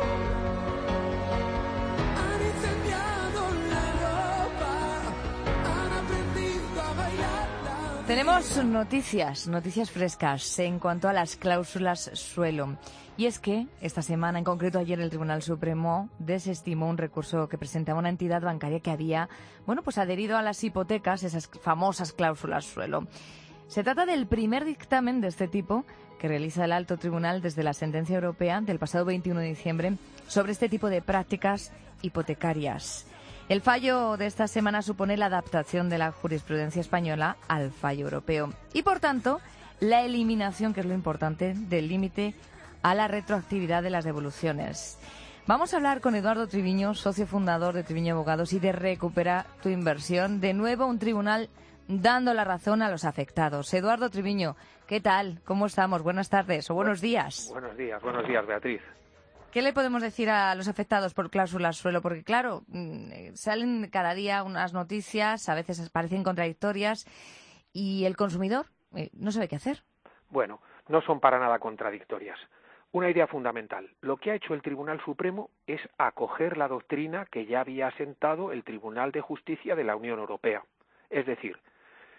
Han incendiado la ropa, han aprendido a bailar. Tenemos noticias frescas en cuanto a las cláusulas suelo. Y es que esta semana, en concreto ayer, el Tribunal Supremo desestimó un recurso que presentaba una entidad bancaria que había, bueno, pues adherido a las hipotecas, esas famosas cláusulas suelo. Se trata del primer dictamen de este tipo que realiza el Alto Tribunal desde la sentencia europea del pasado 21 de diciembre sobre este tipo de prácticas hipotecarias. El fallo de esta semana supone la adaptación de la jurisprudencia española al fallo europeo y, por tanto, la eliminación, que es lo importante, del límite a la retroactividad de las devoluciones. Vamos a hablar con Eduardo Triviño, socio fundador de Triviño Abogados y de Recupera tu Inversión. De nuevo, un tribunal dando la razón a los afectados. Eduardo Triviño, ¿qué tal? ¿Cómo estamos? Buenas tardes o buenos días. Buenos días, Beatriz. ¿Qué le podemos decir a los afectados por cláusulas suelo? Porque, claro, salen cada día unas noticias, a veces parecen contradictorias, y el consumidor no sabe qué hacer. Bueno, no son para nada contradictorias. Una idea fundamental. Lo que ha hecho el Tribunal Supremo es acoger la doctrina que ya había asentado el Tribunal de Justicia de la Unión Europea. Es decir,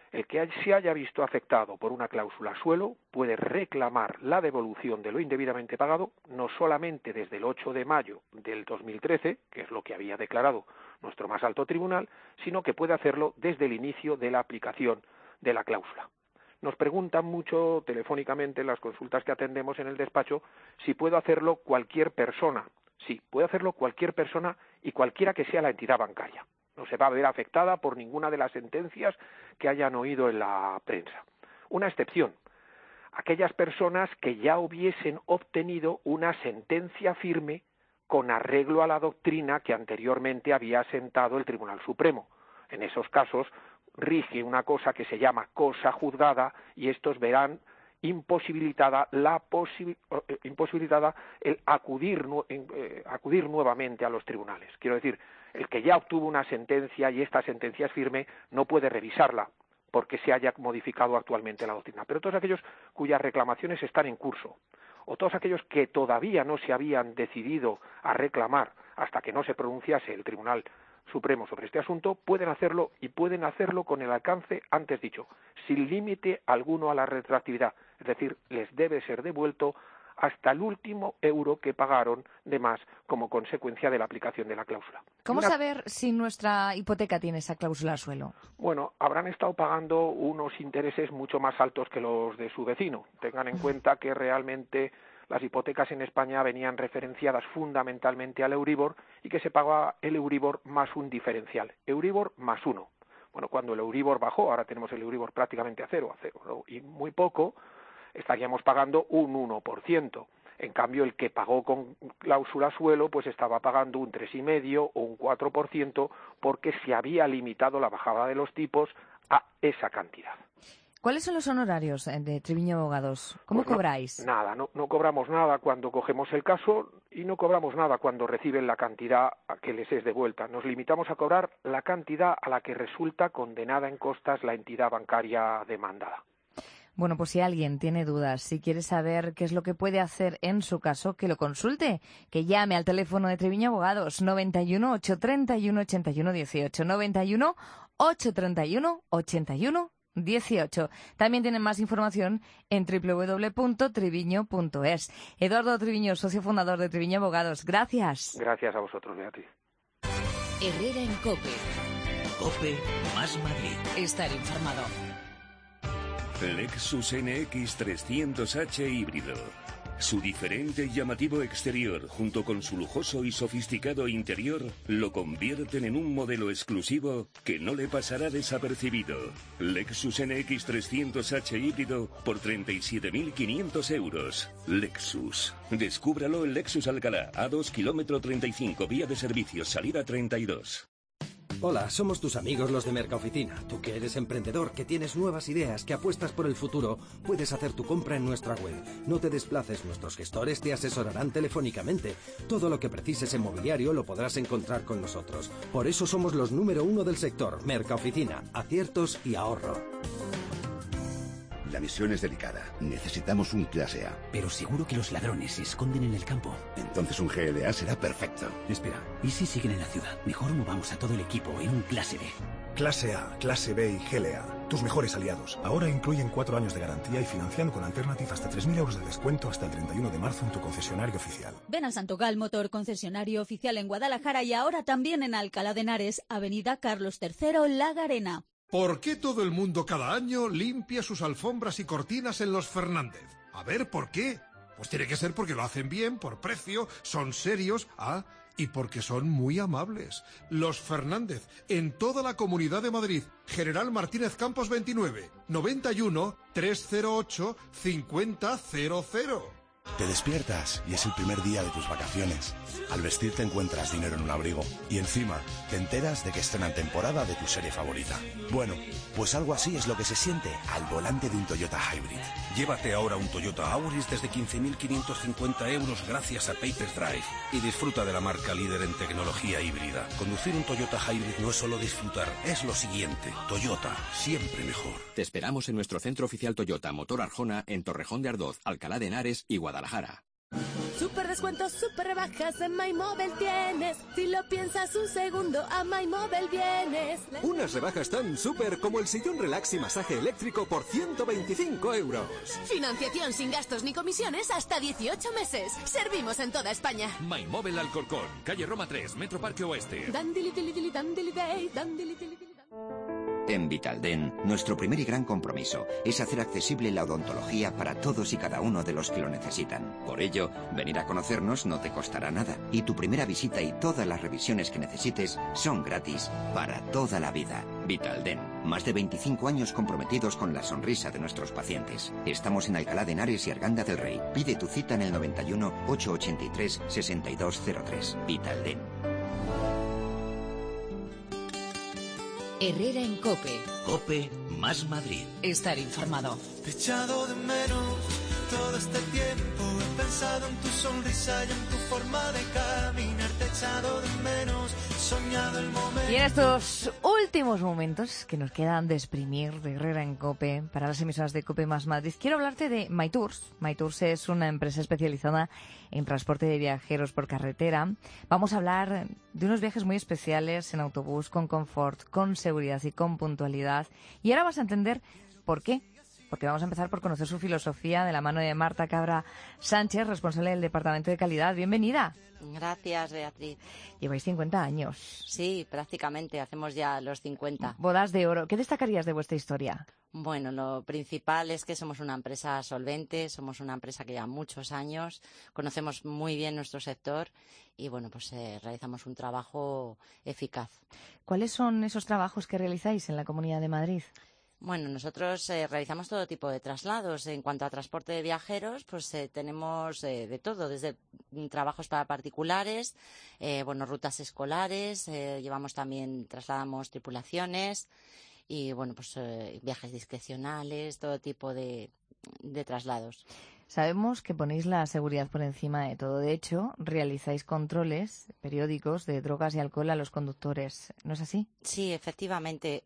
El que se haya visto afectado por una cláusula suelo puede reclamar la devolución de lo indebidamente pagado, no solamente desde el 8 de mayo del 2013, que es lo que había declarado nuestro más alto tribunal, sino que puede hacerlo desde el inicio de la aplicación de la cláusula. Nos preguntan mucho telefónicamente en las consultas que atendemos en el despacho si puedo hacerlo cualquier persona. Sí, puede hacerlo cualquier persona y cualquiera que sea la entidad bancaria. No se va a ver afectada por ninguna de las sentencias que hayan oído en la prensa. Una excepción, aquellas personas que ya hubiesen obtenido una sentencia firme con arreglo a la doctrina que anteriormente había asentado el Tribunal Supremo. En esos casos rige una cosa que se llama cosa juzgada y estos verán imposibilitada el acudir nuevamente a los tribunales. Quiero decir, el que ya obtuvo una sentencia y esta sentencia es firme no puede revisarla porque se haya modificado actualmente la doctrina. Pero todos aquellos cuyas reclamaciones están en curso o todos aquellos que todavía no se habían decidido a reclamar hasta que no se pronunciase el Tribunal Supremo sobre este asunto, pueden hacerlo y pueden hacerlo con el alcance antes dicho, sin límite alguno a la retroactividad. Es decir, les debe ser devuelto hasta el último euro que pagaron de más como consecuencia de la aplicación de la cláusula. ¿Cómo saber si nuestra hipoteca tiene esa cláusula suelo? Bueno, habrán estado pagando unos intereses mucho más altos que los de su vecino. Tengan en cuenta que realmente las hipotecas en España venían referenciadas fundamentalmente al Euribor y que se pagaba el Euribor más un diferencial, Euribor más 1. Bueno, cuando el Euribor bajó, ahora tenemos el Euribor prácticamente a cero, ¿no? Y muy poco, estaríamos pagando un 1%. En cambio, el que pagó con cláusula suelo, pues estaba pagando un 3,5% o un 4% porque se había limitado la bajada de los tipos a esa cantidad. ¿Cuáles son los honorarios de Triviño Abogados? ¿Cómo cobráis? Nada, no cobramos nada cuando cogemos el caso y no cobramos nada cuando reciben la cantidad que les es devuelta. Nos limitamos a cobrar la cantidad a la que resulta condenada en costas la entidad bancaria demandada. Bueno, pues si alguien tiene dudas, si quiere saber qué es lo que puede hacer en su caso, que lo consulte, que llame al teléfono de Triviño Abogados 91 831 81 18, 91 831 81 18. También tienen más información en www.triviño.es. Eduardo Triviño, socio fundador de Triviño Abogados. Gracias. Gracias a vosotros, Beatriz. Herrera en COPE. COPE más Madrid. Estar informado. Lexus NX 300H híbrido. Su diferente y llamativo exterior, junto con su lujoso y sofisticado interior, lo convierten en un modelo exclusivo que no le pasará desapercibido. Lexus NX 300H híbrido por 37.500 euros. Lexus. Descúbralo en Lexus Alcalá, A2 kilómetro 35, vía de servicios, salida 32. Hola, somos tus amigos los de Mercaoficina. Tú que eres emprendedor, que tienes nuevas ideas, que apuestas por el futuro, puedes hacer tu compra en nuestra web. No te desplaces, nuestros gestores te asesorarán telefónicamente. Todo lo que precises en mobiliario lo podrás encontrar con nosotros. Por eso somos los número 1 del sector. Mercaoficina, aciertos y ahorro. La misión es delicada. Necesitamos un clase A. Pero seguro que los ladrones se esconden en el campo. Entonces un GLA será perfecto. Espera, ¿y si siguen en la ciudad? Mejor movamos a todo el equipo en un clase B. Clase A, clase B y GLA. Tus mejores aliados. Ahora incluyen 4 años de garantía y financiando con Alternative hasta 3.000 euros de descuento hasta el 31 de marzo en tu concesionario oficial. Ven a Santogal Motor, concesionario oficial en Guadalajara y ahora también en Alcalá de Henares, Avenida Carlos III, La Garena. ¿Por qué todo el mundo cada año limpia sus alfombras y cortinas en Los Fernández? A ver, ¿por qué? Pues tiene que ser porque lo hacen bien, por precio, son serios, y porque son muy amables. Los Fernández, en toda la Comunidad de Madrid. General Martínez Campos 29, 91 308 5000. Te despiertas y es el primer día de tus vacaciones. Al vestirte encuentras dinero en un abrigo y encima te enteras de que estrenan temporada de tu serie favorita. Bueno, pues algo así es lo que se siente al volante de un Toyota Hybrid. Llévate ahora un Toyota Auris desde 15.550 euros gracias a Papers Drive y disfruta de la marca líder en tecnología híbrida. Conducir un Toyota Hybrid no es solo disfrutar, es lo siguiente. Toyota, siempre mejor. Te esperamos en nuestro centro oficial Toyota Motor Arjona en Torrejón de Ardoz, Alcalá de Henares y Guadalajara. Super descuentos, super rebajas en MyMobile tienes. Si lo piensas un segundo, a MyMobile vienes. Unas rebajas tan súper como el sillón relax y masaje eléctrico por 125 €. Financiación sin gastos ni comisiones hasta 18 meses. Servimos en toda España. MyMobile Alcorcón, calle Roma 3, Metro Parque Oeste. En Vitalden, nuestro primer y gran compromiso es hacer accesible la odontología para todos y cada uno de los que lo necesitan. Por ello, venir a conocernos no te costará nada y tu primera visita y todas las revisiones que necesites son gratis para toda la vida. Vitalden, más de 25 años comprometidos con la sonrisa de nuestros pacientes. Estamos en Alcalá de Henares y Arganda del Rey. Pide tu cita en el 91 883 6203. Vitalden. Herrera en COPE. COPE más Madrid. Estar informado. Te he echado de menos todo este tiempo. He pensado en tu sonrisa y en tu forma de caminar. Te he echado de menos, he soñado el momento. Y en estos últimos momentos que nos quedan de exprimir de Herrera en COPE para las emisoras de COPE más Madrid, quiero hablarte de MyTours. MyTours es una empresa especializada en transporte de viajeros por carretera. Vamos a hablar de unos viajes muy especiales en autobús, con confort, con seguridad y con puntualidad. Y ahora vas a entender por qué. Porque vamos a empezar por conocer su filosofía de la mano de Marta Cabra Sánchez, responsable del Departamento de Calidad. Bienvenida. Gracias, Beatriz. Lleváis 50 años. Sí, prácticamente, hacemos ya los 50. Bodas de oro. ¿Qué destacarías de vuestra historia? Bueno, lo principal es que somos una empresa solvente, somos una empresa que lleva muchos años, conocemos muy bien nuestro sector y, bueno, pues realizamos un trabajo eficaz. ¿Cuáles son esos trabajos que realizáis en la Comunidad de Madrid? Bueno, nosotros realizamos todo tipo de traslados. En cuanto a transporte de viajeros, pues tenemos de todo, desde trabajos para particulares, rutas escolares, trasladamos tripulaciones y, pues viajes discrecionales, todo tipo de traslados. Sabemos que ponéis la seguridad por encima de todo. De hecho, realizáis controles periódicos de drogas y alcohol a los conductores. ¿No es así? Sí, efectivamente.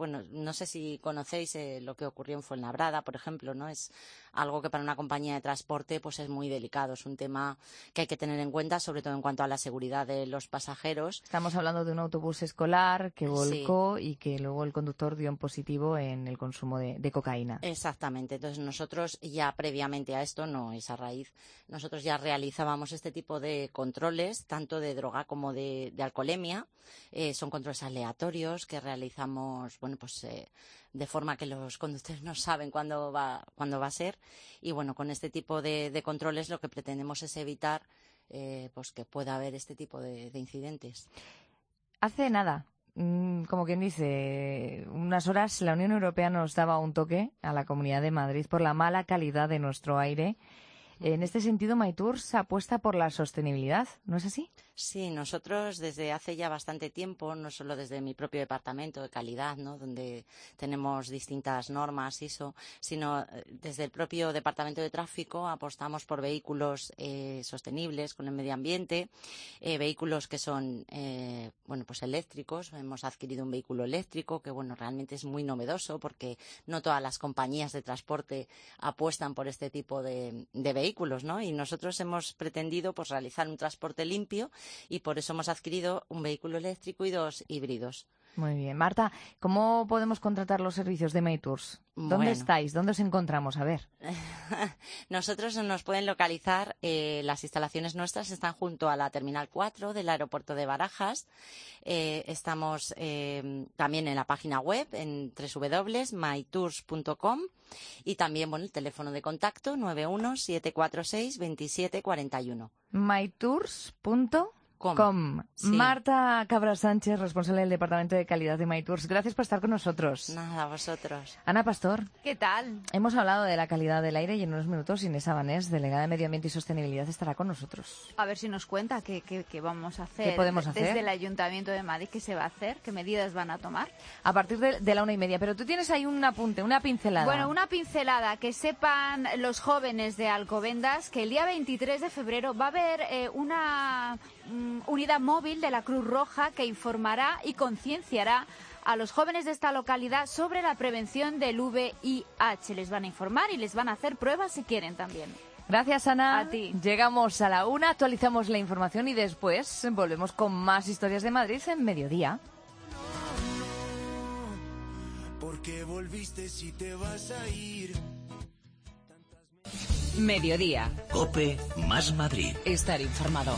No sé si conocéis lo que ocurrió en Fuenlabrada, por ejemplo, ¿no? Es algo que para una compañía de transporte pues es muy delicado. Es un tema que hay que tener en cuenta, sobre todo en cuanto a la seguridad de los pasajeros. Estamos hablando de un autobús escolar que volcó y que luego el conductor dio en positivo en el consumo de cocaína. Exactamente. Entonces nosotros ya previamente a esto, no es a raíz, nosotros ya realizábamos este tipo de controles, tanto de droga como de alcoholemia. Son controles aleatorios que realizamos, de forma que los conductores no saben cuándo va a ser. Y con este tipo de controles lo que pretendemos es evitar que pueda haber este tipo de incidentes. Hace nada, como quien dice, unas horas la Unión Europea nos daba un toque a la Comunidad de Madrid por la mala calidad de nuestro aire. En este sentido, MyTours apuesta por la sostenibilidad, ¿no es así? Sí, nosotros desde hace ya bastante tiempo, no solo desde mi propio departamento de calidad, ¿no?, donde tenemos distintas normas ISO, sino desde el propio departamento de tráfico apostamos por vehículos sostenibles con el medio ambiente, vehículos que son eléctricos. Hemos adquirido un vehículo eléctrico que realmente es muy novedoso porque no todas las compañías de transporte apuestan por este tipo de vehículos, ¿no? Y nosotros hemos pretendido realizar un transporte limpio y por eso hemos adquirido un vehículo eléctrico y 2 híbridos. Muy bien. Marta, ¿cómo podemos contratar los servicios de MyTours? ¿Dónde estáis? ¿Dónde os encontramos? A ver. Nosotros nos pueden localizar, las instalaciones nuestras están junto a la Terminal 4 del aeropuerto de Barajas. Estamos también en la página web, en www.mytours.com, y también el teléfono de contacto 91 746 2741. mytours.com. Sí. Marta Cabra Sánchez, responsable del Departamento de Calidad de MyTours. Gracias por estar con nosotros. Nada, a vosotros. Ana Pastor. ¿Qué tal? Hemos hablado de la calidad del aire y en unos minutos Inés Abanés, delegada de Medio Ambiente y Sostenibilidad, estará con nosotros. A ver si nos cuenta qué vamos a hacer. ¿Qué podemos hacer? Desde el Ayuntamiento de Madrid, ¿qué se va a hacer? ¿Qué medidas van a tomar? A partir de la 1:30. Pero tú tienes ahí un apunte, una pincelada. Bueno, una pincelada. Que sepan los jóvenes de Alcobendas que el día 23 de febrero va a haber una unidad móvil de la Cruz Roja que informará y concienciará a los jóvenes de esta localidad sobre la prevención del VIH. Les van a informar y les van a hacer pruebas si quieren también. Gracias, Ana. A ti. Llegamos a la 1, actualizamos la información y después volvemos con más historias de Madrid en mediodía. Porque volviste si te vas a ir. Mediodía. COPE más Madrid. Estar informado.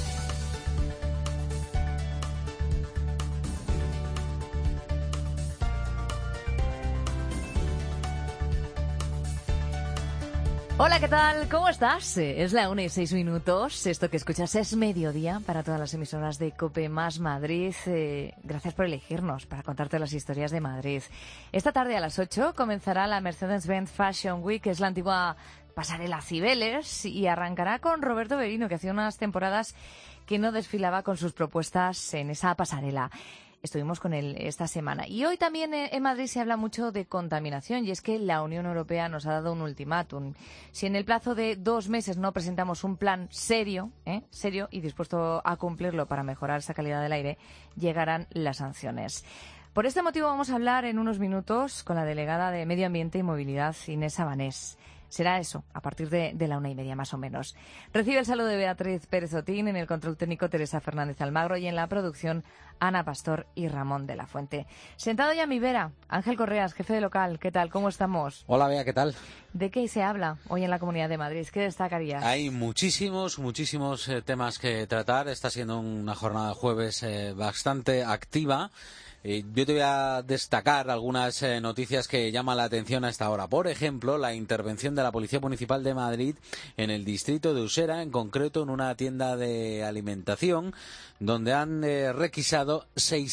Hola, ¿qué tal? ¿Cómo estás? Es la 1:06. Esto que escuchas es Mediodía para todas las emisoras de COPE más Madrid. Gracias por elegirnos para contarte las historias de Madrid. Esta tarde a las 8 comenzará la Mercedes-Benz Fashion Week, que es la antigua pasarela Cibeles, y arrancará con Roberto Berino, que hacía unas temporadas que no desfilaba con sus propuestas en esa pasarela. Estuvimos con él esta semana. Y hoy también en Madrid se habla mucho de contaminación, y es que la Unión Europea nos ha dado un ultimátum. Si en el plazo de 2 meses no presentamos un plan serio y dispuesto a cumplirlo para mejorar esa calidad del aire, llegarán las sanciones. Por este motivo vamos a hablar en unos minutos con la delegada de Medio Ambiente y Movilidad, Inés Sabanés. Será eso, a partir de la 1:30 más o menos. Recibe el saludo de Beatriz Pérez Otín, en el control técnico Teresa Fernández Almagro y en la producción Ana Pastor y Ramón de la Fuente. Sentado ya a mi vera, Ángel Correas, jefe de local. ¿Qué tal? ¿Cómo estamos? Hola, Bea, ¿qué tal? ¿De qué se habla hoy en la Comunidad de Madrid? ¿Qué destacarías? Hay muchísimos temas que tratar. Está siendo una jornada de jueves bastante activa. Yo te voy a destacar algunas noticias que llaman la atención a esta hora. Por ejemplo, la intervención de la Policía Municipal de Madrid en el distrito de Usera, en concreto en una tienda de alimentación, donde han requisado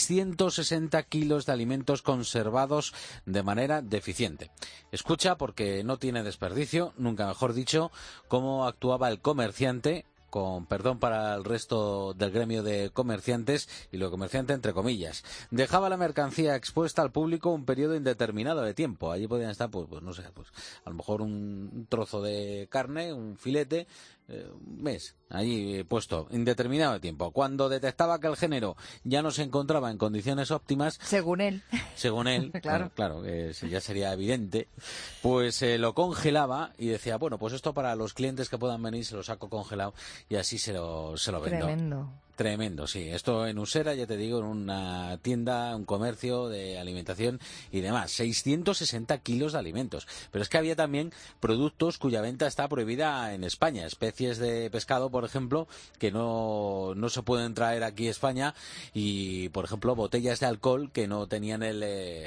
660 kilos de alimentos conservados de manera deficiente. Escucha, porque no tiene desperdicio, nunca mejor dicho, cómo actuaba el comerciante, con perdón para el resto del gremio de comerciantes, y lo comerciante entre comillas. Dejaba la mercancía expuesta al público un periodo indeterminado de tiempo. Allí podían estar, pues no sé, a lo mejor un trozo de carne, un filete, un mes, allí puesto, indeterminado de tiempo. Cuando detectaba que el género ya no se encontraba en condiciones óptimas, según él, claro, ya sería evidente, pues lo congelaba y decía, bueno, pues esto para los clientes que puedan venir se lo saco congelado y así se lo vendo. Tremendo, sí. Esto en Usera, ya te digo, en una tienda, un comercio de alimentación y demás. 660 kilos de alimentos. Pero es que había también productos cuya venta está prohibida en España. Especies de pescado, por ejemplo, que no se pueden traer aquí a España. Y, por ejemplo, botellas de alcohol que no tenían el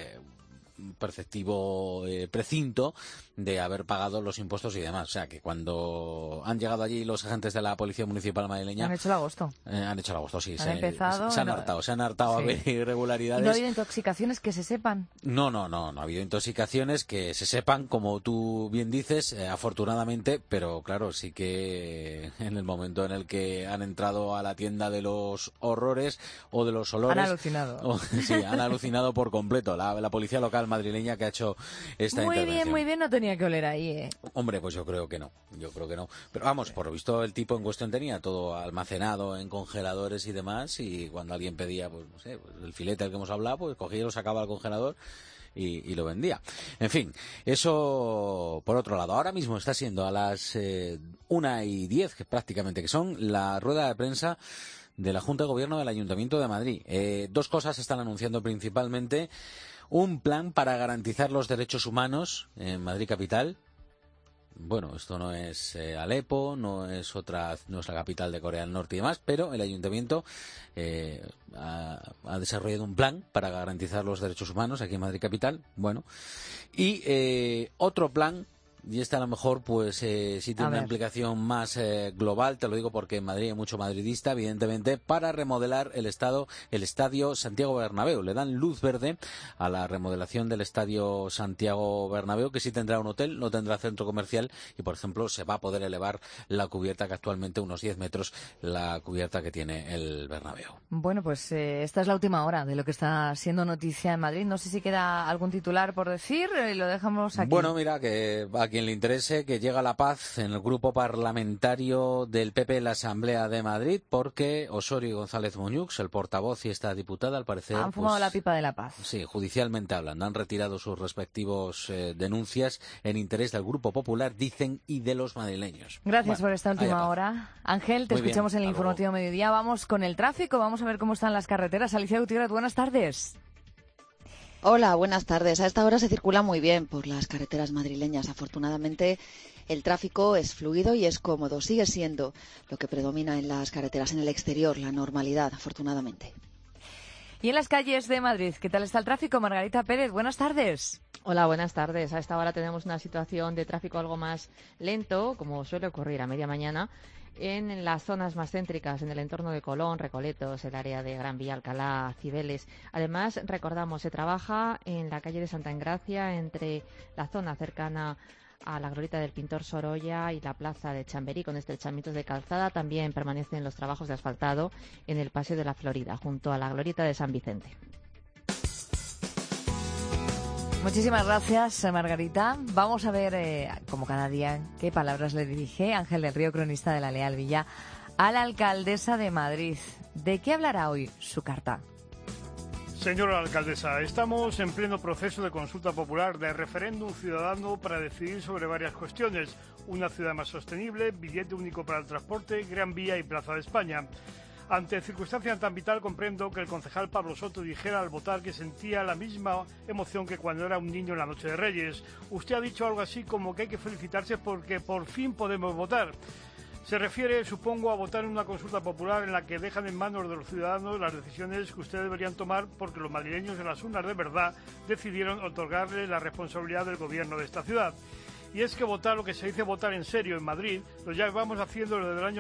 perceptivo precinto de haber pagado los impuestos y demás. O sea, que cuando han llegado allí los agentes de la Policía Municipal madrileña... Han hecho el agosto. Sí. Se han hartado a ver irregularidades. ¿Y no ha habido intoxicaciones que se sepan? No ha habido intoxicaciones que se sepan, como tú bien dices, afortunadamente, pero claro, sí que en el momento en el que han entrado a la tienda de los horrores o de los olores... Han alucinado. Sí, han alucinado por completo. La policía local madrileña que ha hecho esta intervención. Muy bien, no tenía que oler ahí, Hombre, pues yo creo que no. Pero vamos, por lo visto el tipo en cuestión tenía todo almacenado en congeladores y demás, y cuando alguien pedía, pues no sé, el filete del que hemos hablado, pues cogía y lo sacaba al congelador y lo vendía. En fin, eso por otro lado. Ahora mismo está siendo a las 1:10, que prácticamente que son, la rueda de prensa de la Junta de Gobierno del Ayuntamiento de Madrid. 2 cosas se están anunciando principalmente. Un plan para garantizar los derechos humanos en Madrid capital. Bueno, esto no es Alepo, no es la capital de Corea del Norte y demás, pero el Ayuntamiento ha desarrollado un plan para garantizar los derechos humanos aquí en Madrid capital. Bueno, y otro plan, y a lo mejor pues sí tiene una implicación más global, te lo digo porque en Madrid hay mucho madridista, evidentemente, para remodelar el estadio Santiago Bernabéu. Le dan luz verde a la remodelación del estadio Santiago Bernabéu, que sí tendrá un hotel, no tendrá centro comercial, y por ejemplo se va a poder elevar la cubierta, que actualmente unos 10 metros, la cubierta que tiene el Bernabéu. Bueno, pues esta es la última hora de lo que está siendo noticia en Madrid. No sé si queda algún titular por decir, lo dejamos aquí. Bueno, mira, que aquí quien le interese, que llega la paz en el grupo parlamentario del PP en la Asamblea de Madrid, porque Osorio y González Muñux, el portavoz y esta diputada, al parecer... Han fumado la pipa de la paz. Sí, judicialmente hablando. Han retirado sus respectivos denuncias en interés del Grupo Popular, dicen, y de los madrileños. Gracias por esta última hora. Ángel, te escuchamos en el informativo mediodía. Vamos con el tráfico, vamos a ver cómo están las carreteras. Alicia Gutiérrez, buenas tardes. Hola, buenas tardes. A esta hora se circula muy bien por las carreteras madrileñas. Afortunadamente, el tráfico es fluido y es cómodo. Sigue siendo lo que predomina en las carreteras, en el exterior, la normalidad, afortunadamente. Y en las calles de Madrid, ¿qué tal está el tráfico? Margarita Pérez, buenas tardes. Hola, buenas tardes. A esta hora tenemos una situación de tráfico algo más lento, como suele ocurrir a media mañana, en las zonas más céntricas, en el entorno de Colón, Recoletos, el área de Gran Vía, Alcalá, Cibeles. Además, recordamos, se trabaja en la calle de Santa Engracia, entre la zona cercana a la glorieta del Pintor Sorolla y la plaza de Chamberí, con estrechamientos de calzada. También permanecen los trabajos de asfaltado en el Paseo de la Florida, junto a la glorieta de San Vicente. Muchísimas gracias, Margarita. Vamos a ver, como cada día, qué palabras le dirige Ángel del Río, cronista de La Leal Villa, a la alcaldesa de Madrid. ¿De qué hablará hoy su carta? Señora alcaldesa, estamos en pleno proceso de consulta popular, de referéndum ciudadano para decidir sobre varias cuestiones. Una ciudad más sostenible, billete único para el transporte, Gran Vía y Plaza de España. Ante circunstancias tan vital, comprendo que el concejal Pablo Soto dijera al votar que sentía la misma emoción que cuando era un niño en la Noche de Reyes. Usted ha dicho algo así como que hay que felicitarse porque por fin podemos votar. Se refiere, supongo, a votar en una consulta popular en la que dejan en manos de los ciudadanos las decisiones que ustedes deberían tomar porque los madrileños en las urnas de verdad decidieron otorgarle la responsabilidad del gobierno de esta ciudad. Y es que votar, lo que se dice votar en serio en Madrid, lo llevamos haciendo desde el año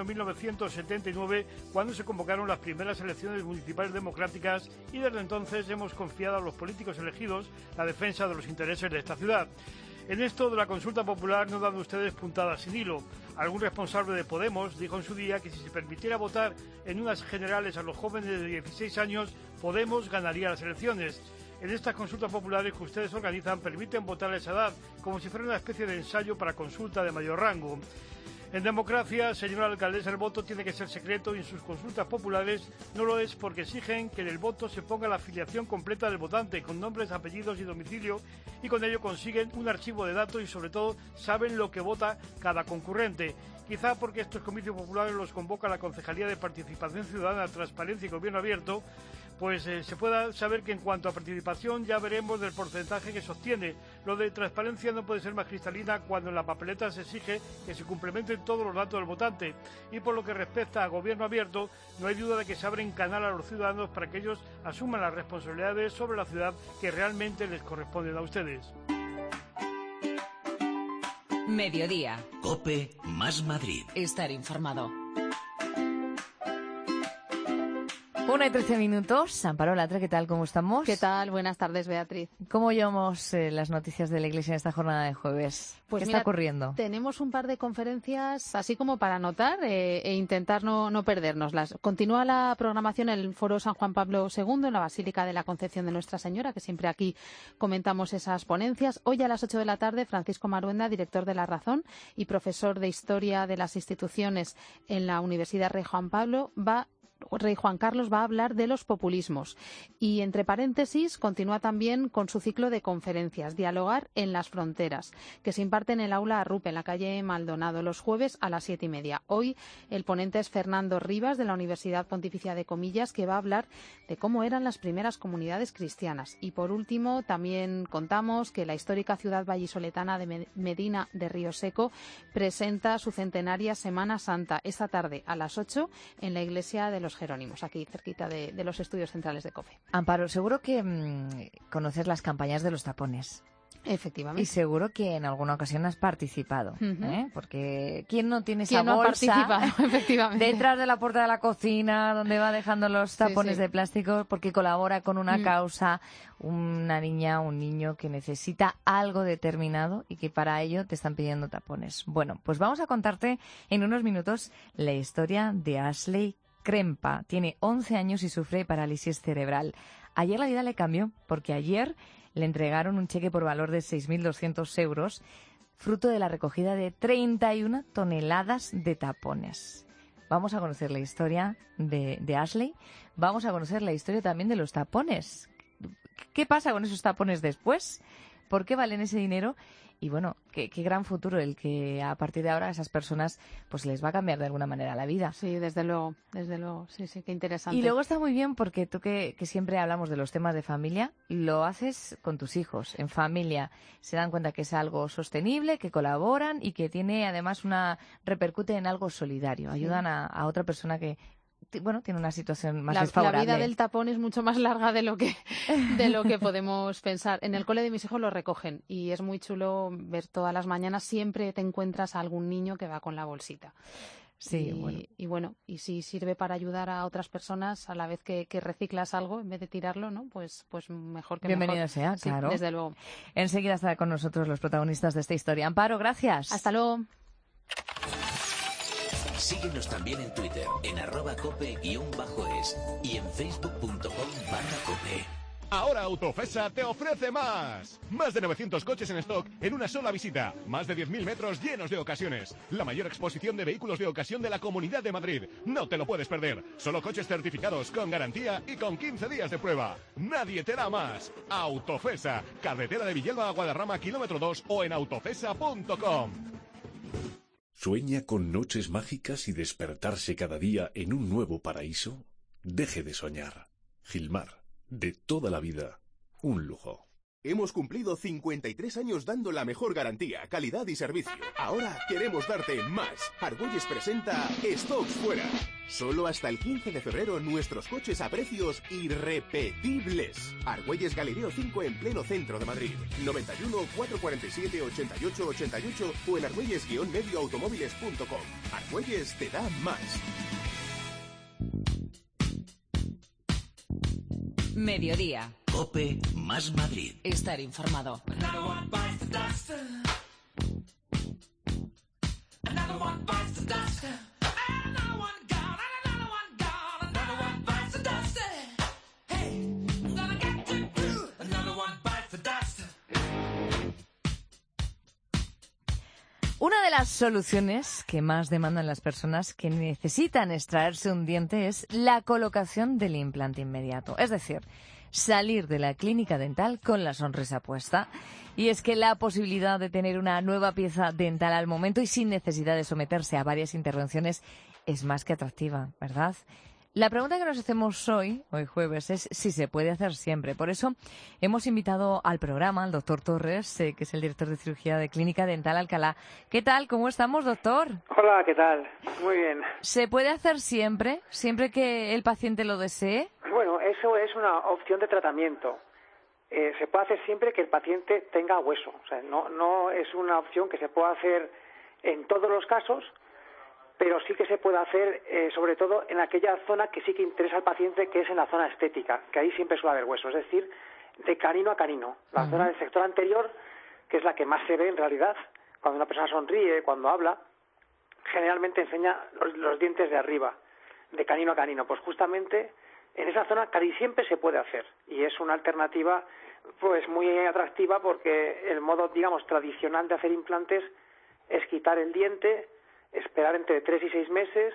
1979, cuando se convocaron las primeras elecciones municipales democráticas, y desde entonces hemos confiado a los políticos elegidos la defensa de los intereses de esta ciudad. En esto de la consulta popular no dan ustedes puntadas sin hilo. Algún responsable de Podemos dijo en su día que si se permitiera votar en unas generales a los jóvenes de 16 años, Podemos ganaría las elecciones. En estas consultas populares que ustedes organizan permiten votar a esa edad, como si fuera una especie de ensayo para consulta de mayor rango. En democracia, señora alcaldesa, el voto tiene que ser secreto y en sus consultas populares no lo es porque exigen que en el voto se ponga la afiliación completa del votante, con nombres, apellidos y domicilio, y con ello consiguen un archivo de datos y sobre todo saben lo que vota cada concurrente. Quizá porque estos comicios populares los convoca la Concejalía de Participación Ciudadana, Transparencia y Gobierno Abierto, pues se pueda saber que en cuanto a participación ya veremos del porcentaje que sostiene. Lo de transparencia no puede ser más cristalina cuando en la papeleta se exige que se complementen todos los datos del votante. Y por lo que respecta a gobierno abierto, no hay duda de que se abren canal a los ciudadanos para que ellos asuman las responsabilidades sobre la ciudad que realmente les corresponden a ustedes. Mediodía. COPE más Madrid. Estar informado. 1:13. Amparo Latre, ¿qué tal? ¿Cómo estamos? ¿Qué tal? Buenas tardes, Beatriz. ¿Cómo llevamos las noticias de la Iglesia en esta jornada de jueves? Pues ¿Qué mira, está ocurriendo? Tenemos un par de conferencias así como para anotar e intentar no perdérnoslas. Continúa la programación en el Foro San Juan Pablo II en la Basílica de la Concepción de Nuestra Señora, que siempre aquí comentamos esas ponencias. Hoy a las 8 de la tarde, Francisco Maruenda, director de La Razón y profesor de Historia de las Instituciones en la Universidad Rey Juan Carlos va a hablar de los populismos y, entre paréntesis, continúa también con su ciclo de conferencias Dialogar en las Fronteras, que se imparte en el aula Arrupe, en la calle Maldonado, los jueves a las 7:30. Hoy el ponente es Fernando Rivas, de la Universidad Pontificia de Comillas, que va a hablar de cómo eran las primeras comunidades cristianas. Y, por último, también contamos que la histórica ciudad vallisoletana de Medina de Río Seco presenta su centenaria Semana Santa esta tarde a las 8 en la iglesia de los Jerónimos, aquí cerquita de los estudios centrales de COPE. Amparo, seguro que conoces las campañas de los tapones. Efectivamente. Y seguro que en alguna ocasión has participado, porque ¿quién no tiene esa ¿Quién no bolsa efectivamente, detrás de la puerta de la cocina donde va dejando los tapones de plástico porque colabora con una causa, una niña, un niño que necesita algo determinado y que para ello te están pidiendo tapones? Bueno, pues vamos a contarte en unos minutos la historia de Ashley Krempa. Tiene 11 años y sufre parálisis cerebral. Ayer la vida le cambió porque ayer le entregaron un cheque por valor de 6.200 euros fruto de la recogida de 31 toneladas de tapones. Vamos a conocer la historia de Ashley, vamos a conocer la historia también de los tapones. ¿Qué pasa con esos tapones después? ¿Por qué valen ese dinero? Y bueno, qué gran futuro el que a partir de ahora a esas personas pues les va a cambiar de alguna manera la vida. Sí, desde luego, sí, qué interesante. Y luego está muy bien porque tú que siempre hablamos de los temas de familia, lo haces con tus hijos, en familia. Se dan cuenta que es algo sostenible, que colaboran y que tiene además repercute en algo solidario. Ayudan a otra persona que, bueno, tiene una situación más desfavorable. La vida del tapón es mucho más larga de lo que podemos pensar. En el cole de mis hijos lo recogen y es muy chulo ver todas las mañanas, siempre te encuentras a algún niño que va con la bolsita. Sí, y si sirve para ayudar a otras personas a la vez que reciclas algo en vez de tirarlo, ¿no? Pues mejor que bienvenido mejor. sea, Sí, claro. Desde luego. Enseguida estará con nosotros los protagonistas de esta historia. Amparo, gracias. Hasta luego. Síguenos también en Twitter, en @cope_es y en facebook.com/cope. Ahora Autofesa te ofrece más. Más de 900 coches en stock en una sola visita. Más de 10.000 metros llenos de ocasiones. La mayor exposición de vehículos de ocasión de la Comunidad de Madrid. No te lo puedes perder. Solo coches certificados con garantía y con 15 días de prueba. Nadie te da más. Autofesa. Carretera de Villalba a Guadarrama, kilómetro 2 o en autofesa.com. ¿Sueña con noches mágicas y despertarse cada día en un nuevo paraíso? Deje de soñar. Gilmar, de toda la vida, un lujo. Hemos cumplido 53 años dando la mejor garantía, calidad y servicio. Ahora queremos darte más. Argüelles presenta Stocks Fuera. Solo hasta el 15 de febrero nuestros coches a precios irrepetibles. Argüelles Galileo 5 en pleno centro de Madrid. 91 447 88 88 o en argüelles-medioautomóviles.com. Argüelles te da más. Mediodía. COPE más Madrid. Estar informado. Una de las soluciones que más demandan las personas que necesitan extraerse un diente es la colocación del implante inmediato. Es decir, salir de la clínica dental con la sonrisa puesta. Y es que la posibilidad de tener una nueva pieza dental al momento y sin necesidad de someterse a varias intervenciones es más que atractiva, ¿verdad? La pregunta que nos hacemos hoy jueves, es si se puede hacer siempre. Por eso hemos invitado al programa al doctor Torres, que es el director de cirugía de Clínica Dental Alcalá. ¿Qué tal? ¿Cómo estamos, doctor? Hola, ¿qué tal? Muy bien. ¿Se puede hacer siempre que el paciente lo desee? Bueno, eso es una opción de tratamiento. Se puede hacer siempre que el paciente tenga hueso. O sea, no es una opción que se pueda hacer en todos los casos, pero sí que se puede hacer sobre todo en aquella zona que sí que interesa al paciente, que es en la zona estética, que ahí siempre suele haber hueso, es decir, de canino a canino. La zona del sector anterior, que es la que más se ve en realidad, cuando una persona sonríe, cuando habla, generalmente enseña los dientes de arriba, de canino a canino. Pues justamente en esa zona casi siempre se puede hacer, y es una alternativa pues muy atractiva porque el modo, digamos, tradicional de hacer implantes es quitar el diente, esperar entre 3 y 6 meses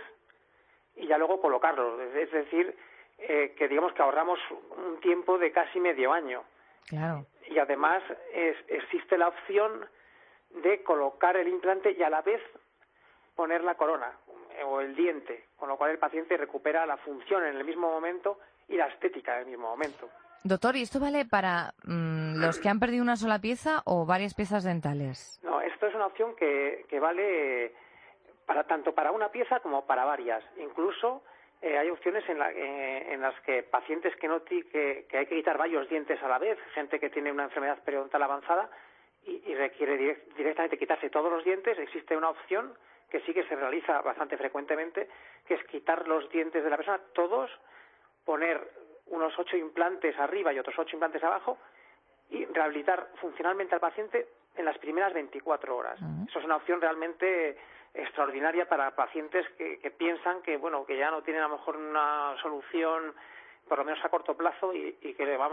y ya luego colocarlo. Es decir, que digamos que ahorramos un tiempo de casi medio año. Claro. Y además existe la opción de colocar el implante y a la vez poner la corona o el diente, con lo cual el paciente recupera la función en el mismo momento y la estética en el mismo momento. Doctor, ¿y esto vale para los que han perdido una sola pieza o varias piezas dentales? No, esto es una opción que vale tanto para una pieza como para varias. Incluso hay opciones en las que pacientes que hay que quitar varios dientes a la vez, gente que tiene una enfermedad periodontal avanzada y requiere directamente quitarse todos los dientes, existe una opción que sí que se realiza bastante frecuentemente, que es quitar los dientes de la persona todos, poner unos 8 implantes arriba y otros 8 implantes abajo y rehabilitar funcionalmente al paciente en las primeras 24 horas. Eso es una opción realmente extraordinaria para pacientes que piensan que ya no tienen a lo mejor una solución, por lo menos a corto plazo, y que, vamos,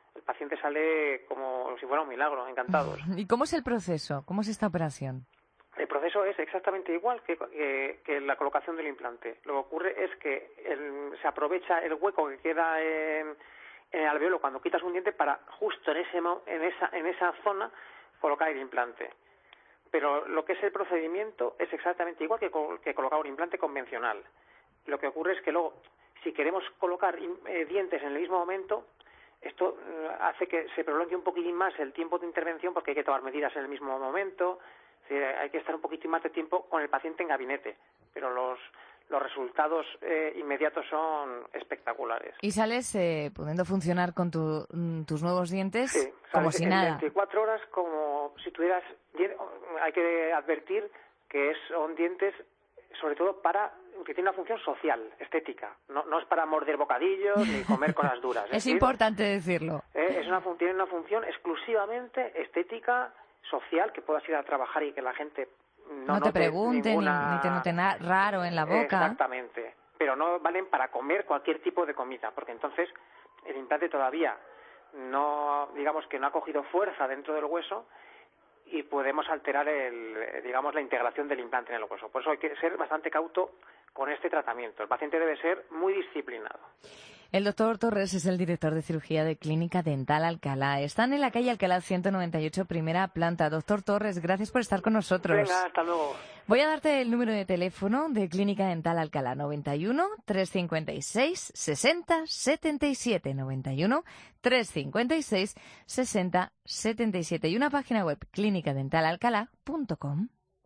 el paciente sale como si fuera un milagro, encantados. ¿Y cómo es el proceso? ¿Cómo es esta operación? El proceso es exactamente igual que la colocación del implante. Lo que ocurre es que se aprovecha el hueco que queda en el alveolo cuando quitas un diente para justo en esa zona colocar el implante. Pero lo que es el procedimiento es exactamente igual que colocar un implante convencional. Lo que ocurre es que luego, si queremos colocar dientes en el mismo momento, esto hace que se prolongue un poquitín más el tiempo de intervención porque hay que tomar medidas en el mismo momento. Hay que estar un poquitín más de tiempo con el paciente en gabinete, pero los resultados inmediatos son espectaculares. ¿Y sales pudiendo funcionar con tus nuevos dientes como si nada? 24 horas como si tuvieras... Hay que advertir que son dientes sobre todo que tiene una función social, estética. No es para morder bocadillos ni comer cosas duras. Es importante decirlo. Tiene una función exclusivamente estética, social, que puedas ir a trabajar y que la gente no te pregunte ni te note nada raro en la boca. Exactamente, pero no valen para comer cualquier tipo de comida, porque entonces el implante todavía no ha cogido fuerza dentro del hueso y podemos alterar la integración del implante en el hueso. Por eso hay que ser bastante cauto con este tratamiento. El paciente debe ser muy disciplinado. El doctor Torres es el director de cirugía de Clínica Dental Alcalá. Están en la calle Alcalá 198, primera planta. Doctor Torres, gracias por estar con nosotros. Venga, hasta luego. Voy a darte el número de teléfono de Clínica Dental Alcalá, 91 356 60 77, 91 356 60 77 y una página web clinicadentalalcalá.com.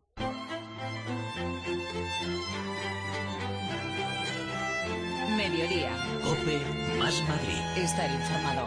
Mediodía. COPE más Madrid. Estar informado.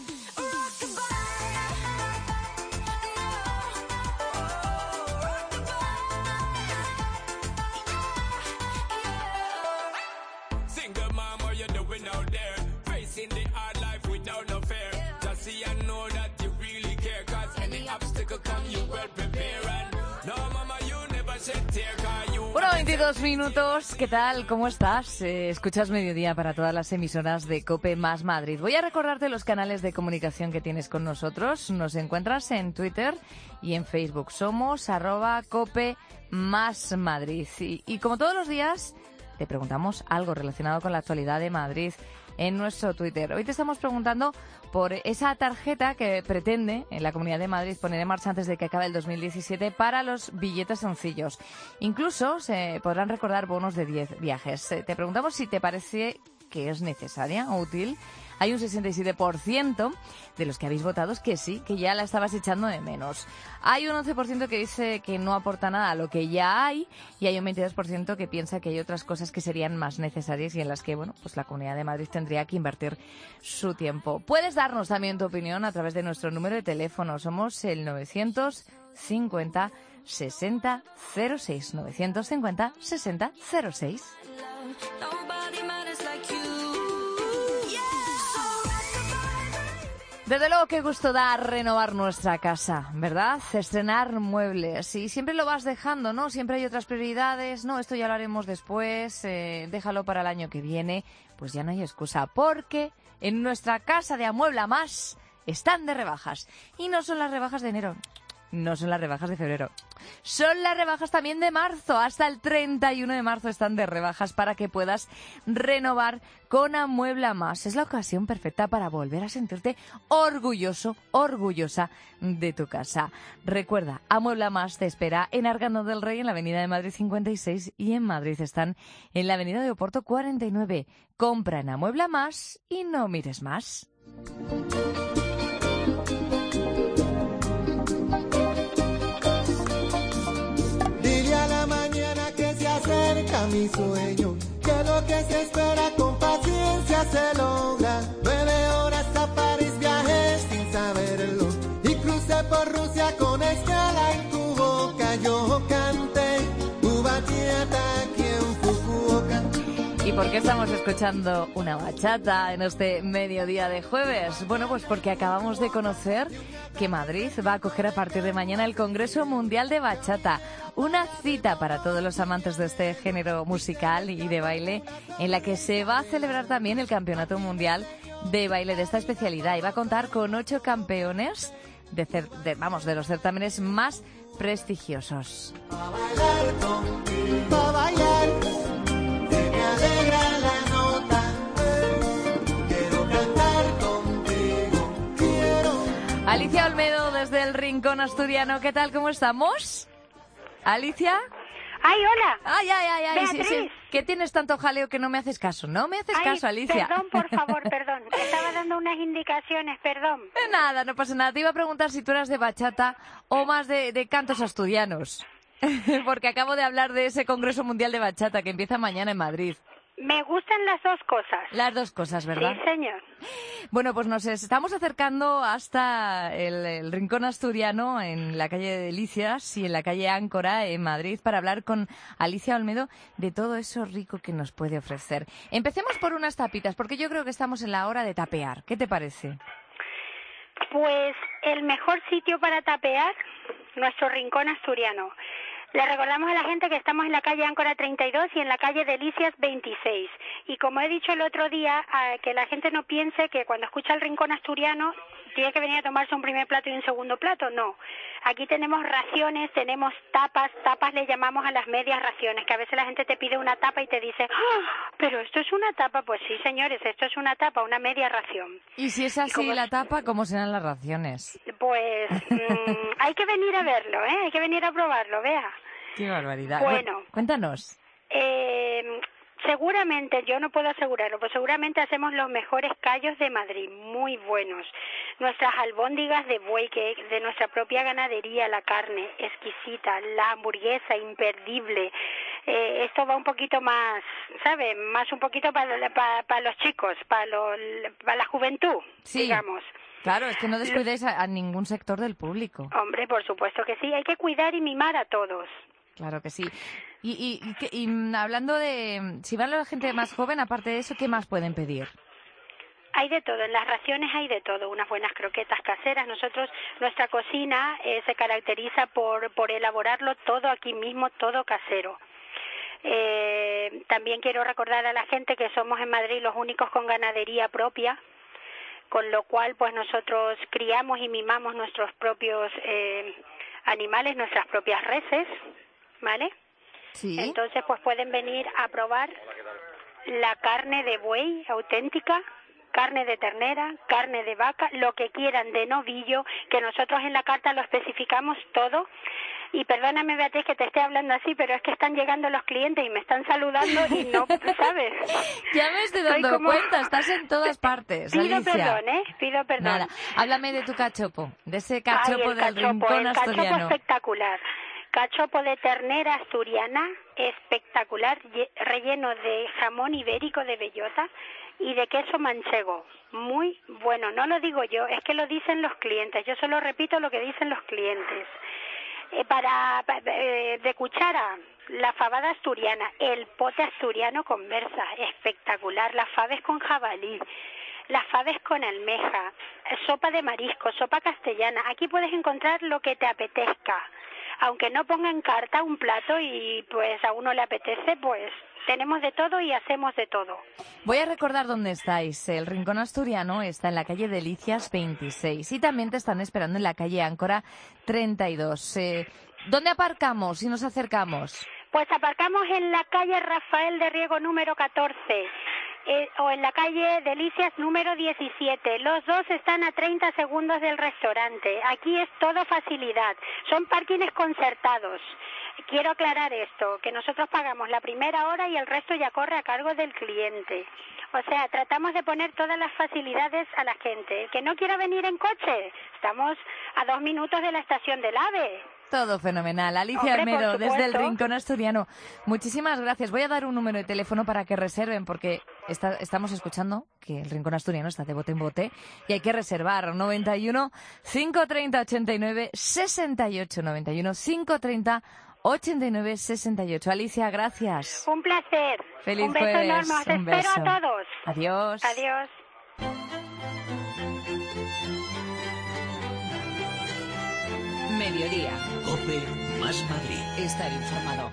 Single mom, what you doing out there? Facing the hard life without no fear. Just see and know that you really care. Cause any obstacle come, you well prepare. And no, mama, you never shed tear. Bueno, 22 minutos, ¿qué tal? ¿Cómo estás? Escuchas Mediodía para todas las emisoras de COPE más Madrid. Voy a recordarte los canales de comunicación que tienes con nosotros. Nos encuentras en Twitter y en Facebook. Somos @COPE más Madrid. Y como todos los días, te preguntamos algo relacionado con la actualidad de Madrid en nuestro Twitter. Hoy te estamos preguntando por esa tarjeta que pretende en la Comunidad de Madrid poner en marcha antes de que acabe el 2017 para los billetes sencillos. Incluso se podrán recordar bonos de 10 viajes. Te preguntamos si te parece que es necesaria o útil. Hay un 67% de los que habéis votado que sí, que ya la estabas echando de menos. Hay un 11% que dice que no aporta nada a lo que ya hay y hay un 22% que piensa que hay otras cosas que serían más necesarias y en las que, la Comunidad de Madrid tendría que invertir su tiempo. Puedes darnos también tu opinión a través de nuestro número de teléfono. Somos el 950 60 06, 950 60 06. Desde luego, qué gusto da renovar nuestra casa, ¿verdad? Estrenar muebles. Y siempre lo vas dejando, ¿no? Siempre hay otras prioridades. No, esto ya lo haremos después. Déjalo para el año que viene. Pues ya no hay excusa. Porque en nuestra casa de Amuebla Más están de rebajas. Y no son las rebajas de enero. No son las rebajas de febrero. Son las rebajas también de marzo. Hasta el 31 de marzo están de rebajas para que puedas renovar con Amuebla Más. Es la ocasión perfecta para volver a sentirte orgulloso, orgullosa de tu casa. Recuerda, Amuebla Más te espera en Arganda del Rey, en la Avenida de Madrid 56 y en Madrid están en la Avenida de Oporto 49. Compra en Amuebla Más y no mires más. Acerca mi sueño, que lo que se espera con paciencia se logra. 9 horas a París viajé sin saberlo y crucé por Rusia con escala en tu boca. Yo canté tu bachata aquí en Fukuoka. ¿Y por qué estamos escuchando una bachata en este mediodía de jueves? Bueno, pues porque acabamos de conocer que Madrid va a acoger a partir de mañana el Congreso Mundial de Bachata. Una cita para todos los amantes de este género musical y de baile, en la que se va a celebrar también el Campeonato Mundial de baile de esta especialidad y va a contar con 8 campeones de los certámenes más prestigiosos. Pa' bailar, que me alegra la nota. Quiero cantar contigo, quiero. Alicia Olmedo desde el Rincón Asturiano, ¿qué tal? ¿Cómo estamos? Alicia. ¡Ay, hola! ¡Ay! Beatriz. Sí. ¿Qué tienes tanto jaleo que no me haces caso? No me haces caso, Alicia. Perdón, por favor, perdón. Estaba dando unas indicaciones, perdón. Nada, no pasa nada. Te iba a preguntar si tú eras de bachata o más de cantos asturianos. Porque acabo de hablar de ese Congreso Mundial de Bachata que empieza mañana en Madrid. Me gustan las dos cosas. Las dos cosas, ¿verdad? Sí, señor. Bueno, pues nos estamos acercando hasta el Rincón Asturiano en la calle de Delicias y en la calle Áncora en Madrid para hablar con Alicia Olmedo de todo eso rico que nos puede ofrecer. Empecemos por unas tapitas, porque yo creo que estamos en la hora de tapear. ¿Qué te parece? Pues el mejor sitio para tapear, nuestro Rincón Asturiano. Le recordamos a la gente que estamos en la calle Áncora 32 y en la calle Delicias 26. Y como he dicho el otro día, que la gente no piense que cuando escucha el Rincón Asturiano tiene que venir a tomarse un primer plato y un segundo plato. No. Aquí tenemos raciones, tenemos tapas. Tapas le llamamos a las medias raciones, que a veces la gente te pide una tapa y te dice, ¡ah! ¿Pero esto es una tapa? Pues sí, señores, esto es una tapa, una media ración. Y si es así la tapa, ¿cómo serán las raciones? Pues hay que venir a verlo, ¿eh? Hay que venir a probarlo, vea. ¡Qué barbaridad! Bueno, cuéntanos. Seguramente, yo no puedo asegurarlo, pero seguramente hacemos los mejores callos de Madrid, muy buenos. Nuestras albóndigas de buey, que de nuestra propia ganadería, la carne exquisita, la hamburguesa imperdible. Esto va un poquito más, ¿sabe? Más un poquito para los chicos, para la juventud, sí, digamos. Claro, es que no descuidéis a ningún sector del público. Hombre, por supuesto que sí, hay que cuidar y mimar a todos. Claro que sí. Y hablando de, si van la gente más joven, aparte de eso, ¿qué más pueden pedir? Hay de todo, en las raciones hay de todo, unas buenas croquetas caseras. Nuestra cocina se caracteriza por elaborarlo todo aquí mismo, todo casero. También quiero recordar a la gente que somos en Madrid los únicos con ganadería propia, con lo cual pues nosotros criamos y mimamos nuestros propios animales, nuestras propias reses, ¿vale? Sí. Entonces pues pueden venir a probar la carne de buey auténtica, carne de ternera, carne de vaca, lo que quieran, de novillo, que nosotros en la carta lo especificamos todo. Y perdóname, Beatriz, que te esté hablando así, pero es que están llegando los clientes y me están saludando y no, ¿sabes? Ya me estoy dando cuenta, estás en todas partes, Pido Alicia. perdón, pido perdón. Nada, háblame de tu cachopo, de ese cachopo del Rincón Asturiano. El cachopo espectacular. Cachopo de ternera asturiana, espectacular, relleno de jamón ibérico de bellota y de queso manchego. Muy bueno, no lo digo yo, es que lo dicen los clientes, yo solo repito lo que dicen los clientes. De cuchara, la fabada asturiana, el pote asturiano con berza, espectacular, las faves con jabalí, las faves con almeja, sopa de marisco, sopa castellana. Aquí puedes encontrar lo que te apetezca, aunque no ponga en carta un plato y pues a uno le apetece, pues tenemos de todo y hacemos de todo. Voy a recordar dónde estáis. El Rincón Asturiano está en la calle Delicias 26 y también te están esperando en la calle Áncora 32. ¿Dónde aparcamos si nos acercamos? Pues aparcamos en la calle Rafael de Riego número 14 o en la calle Delicias número 17. Los dos están a 30 segundos del restaurante. Aquí es todo facilidad. Son parkings concertados. Quiero aclarar esto, que nosotros pagamos la primera hora y el resto ya corre a cargo del cliente. O sea, tratamos de poner todas las facilidades a la gente. El que no quiera venir en coche, estamos a 2 minutos de la estación del AVE. Todo fenomenal. Alicia Olmedo, desde el Rincón Asturiano. Muchísimas gracias. Voy a dar un número de teléfono para que reserven, porque estamos escuchando que el Rincón Asturiano está de bote en bote y hay que reservar. 91 530 89 68. 91 530 89 68. Alicia, gracias. Un placer. Feliz un beso jueves. enorme. Os espero a todos. Adiós. Adiós. Mediodía. COPE más Madrid. Estar informado.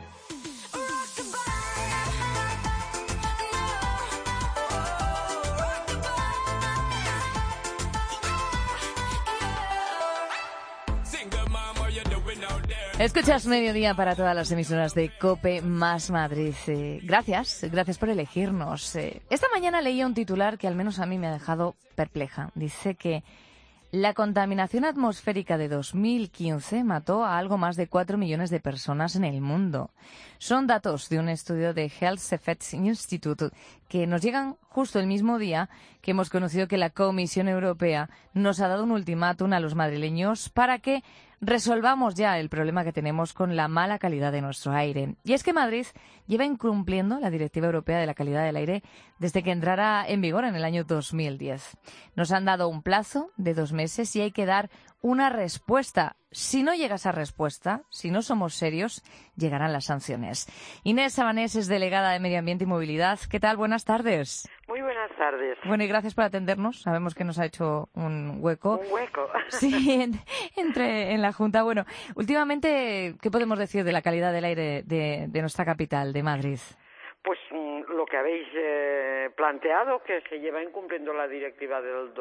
Escuchas Mediodía para todas las emisoras de COPE más Madrid. Gracias por elegirnos. Esta mañana leía un titular que al menos a mí me ha dejado perpleja. Dice que la contaminación atmosférica de 2015 mató a algo más de 4 millones de personas en el mundo. Son datos de un estudio de Health Effects Institute que nos llegan justo el mismo día que hemos conocido que la Comisión Europea nos ha dado un ultimátum a los madrileños para que resolvamos ya el problema que tenemos con la mala calidad de nuestro aire. Y es que Madrid lleva incumpliendo la Directiva Europea de la Calidad del Aire desde que entrara en vigor en el año 2010. Nos han dado un plazo de 2 meses y hay que dar una respuesta. Si no llega esa respuesta, si no somos serios, llegarán las sanciones. Inés Sabanés es delegada de Medio Ambiente y Movilidad. ¿Qué tal? Buenas tardes. Muy buenas tardes. Bueno, y gracias por atendernos. Sabemos que nos ha hecho un hueco. Un hueco. Sí, en la Junta. Bueno, últimamente, ¿qué podemos decir de la calidad del aire de nuestra capital, de Madrid? Pues lo que habéis planteado, que se lleva incumpliendo la directiva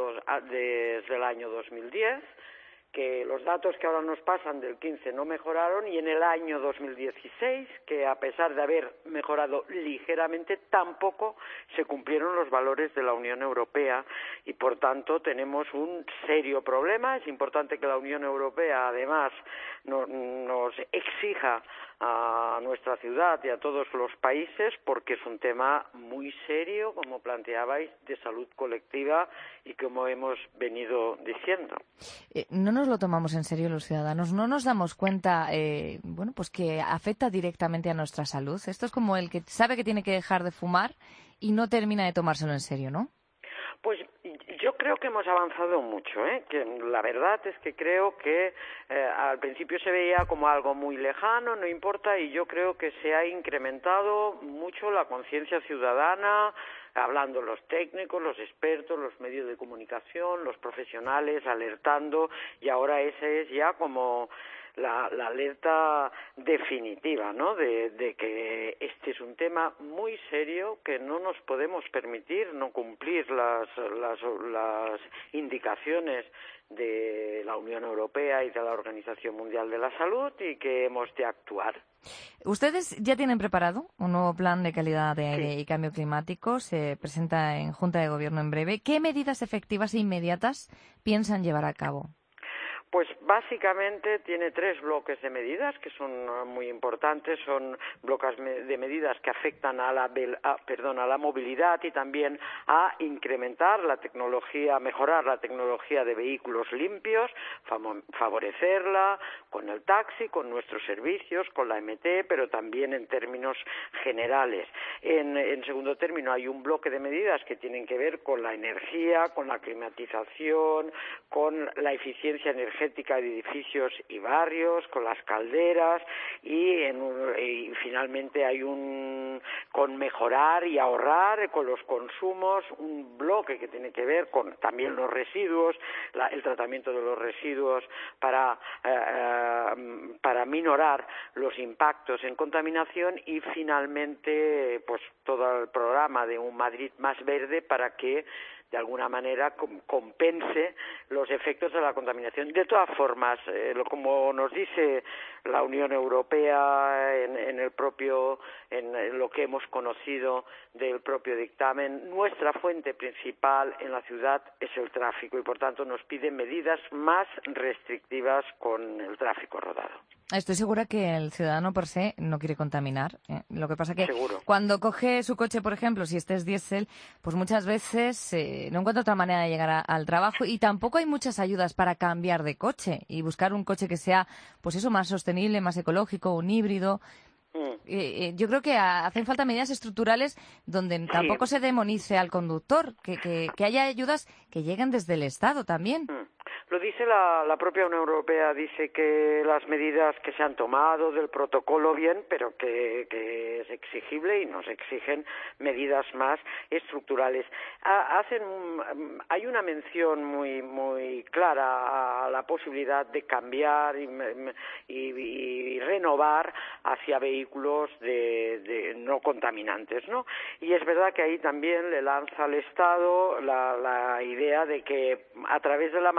desde el año 2010, que los datos que ahora nos pasan del 15 no mejoraron, y en el año 2016, que a pesar de haber mejorado ligeramente, tampoco se cumplieron los valores de la Unión Europea, y por tanto tenemos un serio problema. Es importante que la Unión Europea además nos exija a nuestra ciudad y a todos los países, porque es un tema muy serio, como planteabais, de salud colectiva, y como hemos venido diciendo. No nos lo tomamos en serio los ciudadanos, no nos damos cuenta, pues que afecta directamente a nuestra salud. Esto es como el que sabe que tiene que dejar de fumar y no termina de tomárselo en serio, ¿no? Pues yo creo que hemos avanzado mucho, que la verdad es que creo que al principio se veía como algo muy lejano, no importa, y yo creo que se ha incrementado mucho la conciencia ciudadana, hablando los técnicos, los expertos, los medios de comunicación, los profesionales, alertando, y ahora ese es ya como la alerta definitiva, ¿no? De que este es un tema muy serio, que no nos podemos permitir no cumplir las indicaciones de la Unión Europea y de la Organización Mundial de la Salud, y que hemos de actuar. ¿Ustedes ya tienen preparado un nuevo plan de calidad de aire y cambio climático? Se presenta en Junta de Gobierno en breve. ¿Qué medidas efectivas e inmediatas piensan llevar a cabo? Pues básicamente tiene 3 bloques de medidas que son muy importantes. Son bloques de medidas que afectan a la movilidad, y también a incrementar la tecnología, mejorar la tecnología de vehículos limpios, favorecerla con el taxi, con nuestros servicios, con la MT, pero también en términos generales. En segundo término, hay un bloque de medidas que tienen que ver con la energía, con la climatización, con la eficiencia energética de edificios y barrios, con las calderas, y finalmente hay con mejorar y ahorrar con los consumos, un bloque que tiene que ver con también los residuos, el tratamiento de los residuos para minorar los impactos en contaminación, y finalmente pues todo el programa de un Madrid más verde para que de alguna manera compense los efectos de la contaminación. De todas formas, como nos dice la Unión Europea en lo que hemos conocido del propio dictamen, nuestra fuente principal en la ciudad es el tráfico, y por tanto nos piden medidas más restrictivas con el tráfico rodado. Estoy segura que el ciudadano per se no quiere contaminar. Lo que pasa que Seguro. Cuando coge su coche, por ejemplo, si este es diésel, pues muchas veces no encuentra otra manera de llegar al trabajo, y tampoco hay muchas ayudas para cambiar de coche y buscar un coche que sea, pues eso, más sostenible, más ecológico, un híbrido. Yo creo que hacen falta medidas estructurales donde tampoco se demonice al conductor, que haya ayudas que lleguen desde el Estado también. Lo dice la propia Unión Europea, dice que las medidas que se han tomado del protocolo bien, pero que es exigible, y nos exigen medidas más estructurales. Hay una mención muy clara a la posibilidad de cambiar y renovar hacia vehículos de no contaminantes, ¿no? Y es verdad que ahí también le lanza al Estado la idea de que a través de la matriculación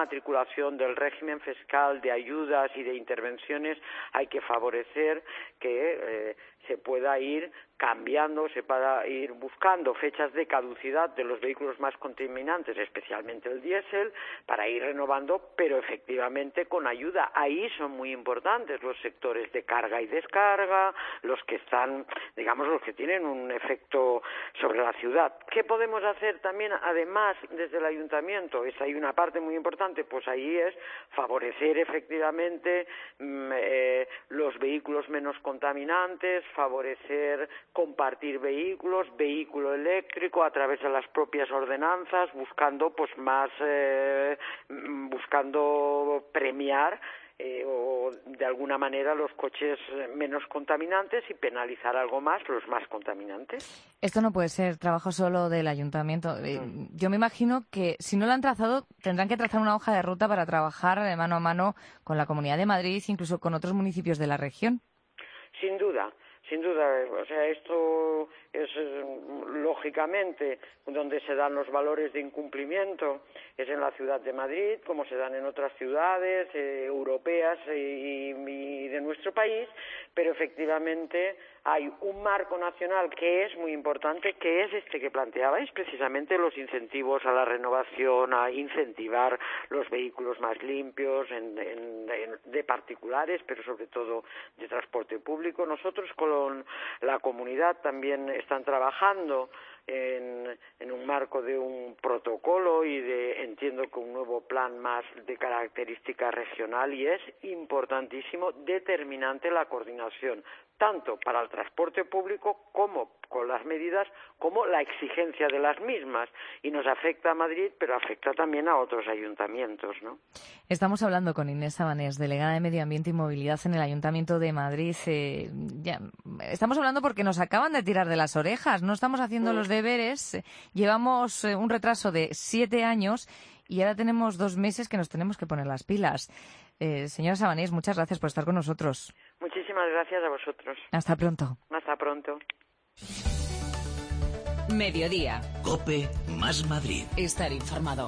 regulación del régimen fiscal, de ayudas y de intervenciones, hay que favorecer que se pueda ir cambiando, se pueda ir buscando fechas de caducidad de los vehículos más contaminantes, especialmente el diésel, para ir renovando, pero efectivamente con ayuda. Ahí son muy importantes los sectores de carga y descarga, los que están, digamos, los que tienen un efecto sobre la ciudad. ¿Qué podemos hacer también, además, desde el ayuntamiento? Hay una parte muy importante, pues ahí es favorecer efectivamente los vehículos menos contaminantes, favorecer compartir vehículo eléctrico a través de las propias ordenanzas, buscando buscando premiar o de alguna manera los coches menos contaminantes y penalizar algo más los más contaminantes. Esto no puede ser trabajo solo del ayuntamiento. Yo me imagino que si no lo han trazado, tendrán que trazar una hoja de ruta para trabajar de mano a mano con la Comunidad de Madrid, incluso con otros municipios de la región. Sin duda. O sea, esto es lógicamente donde se dan los valores de incumplimiento, es en la ciudad de Madrid, como se dan en otras ciudades europeas y de nuestro país, pero efectivamente hay un marco nacional que es muy importante, que es este que planteabais, precisamente los incentivos a la renovación, a incentivar los vehículos más limpios de particulares, pero sobre todo de transporte público. Nosotros con la comunidad también están trabajando en un marco de un protocolo y entiendo que un nuevo plan más de característica regional, y es importantísimo, determinante la coordinación, tanto para el transporte público como con las medidas, como la exigencia de las mismas. Y nos afecta a Madrid, pero afecta también a otros ayuntamientos, ¿no? Estamos hablando con Inés Sabanés, delegada de Medio Ambiente y Movilidad en el Ayuntamiento de Madrid. Estamos hablando porque nos acaban de tirar de las orejas, no estamos haciendo los deberes. Llevamos un retraso de 7 años y ahora tenemos 2 meses que nos tenemos que poner las pilas. Señora Sabanés, muchas gracias por estar con nosotros. Muchísimas gracias a vosotros. Hasta pronto. Hasta pronto. Mediodía. COPE más Madrid. Estar informado.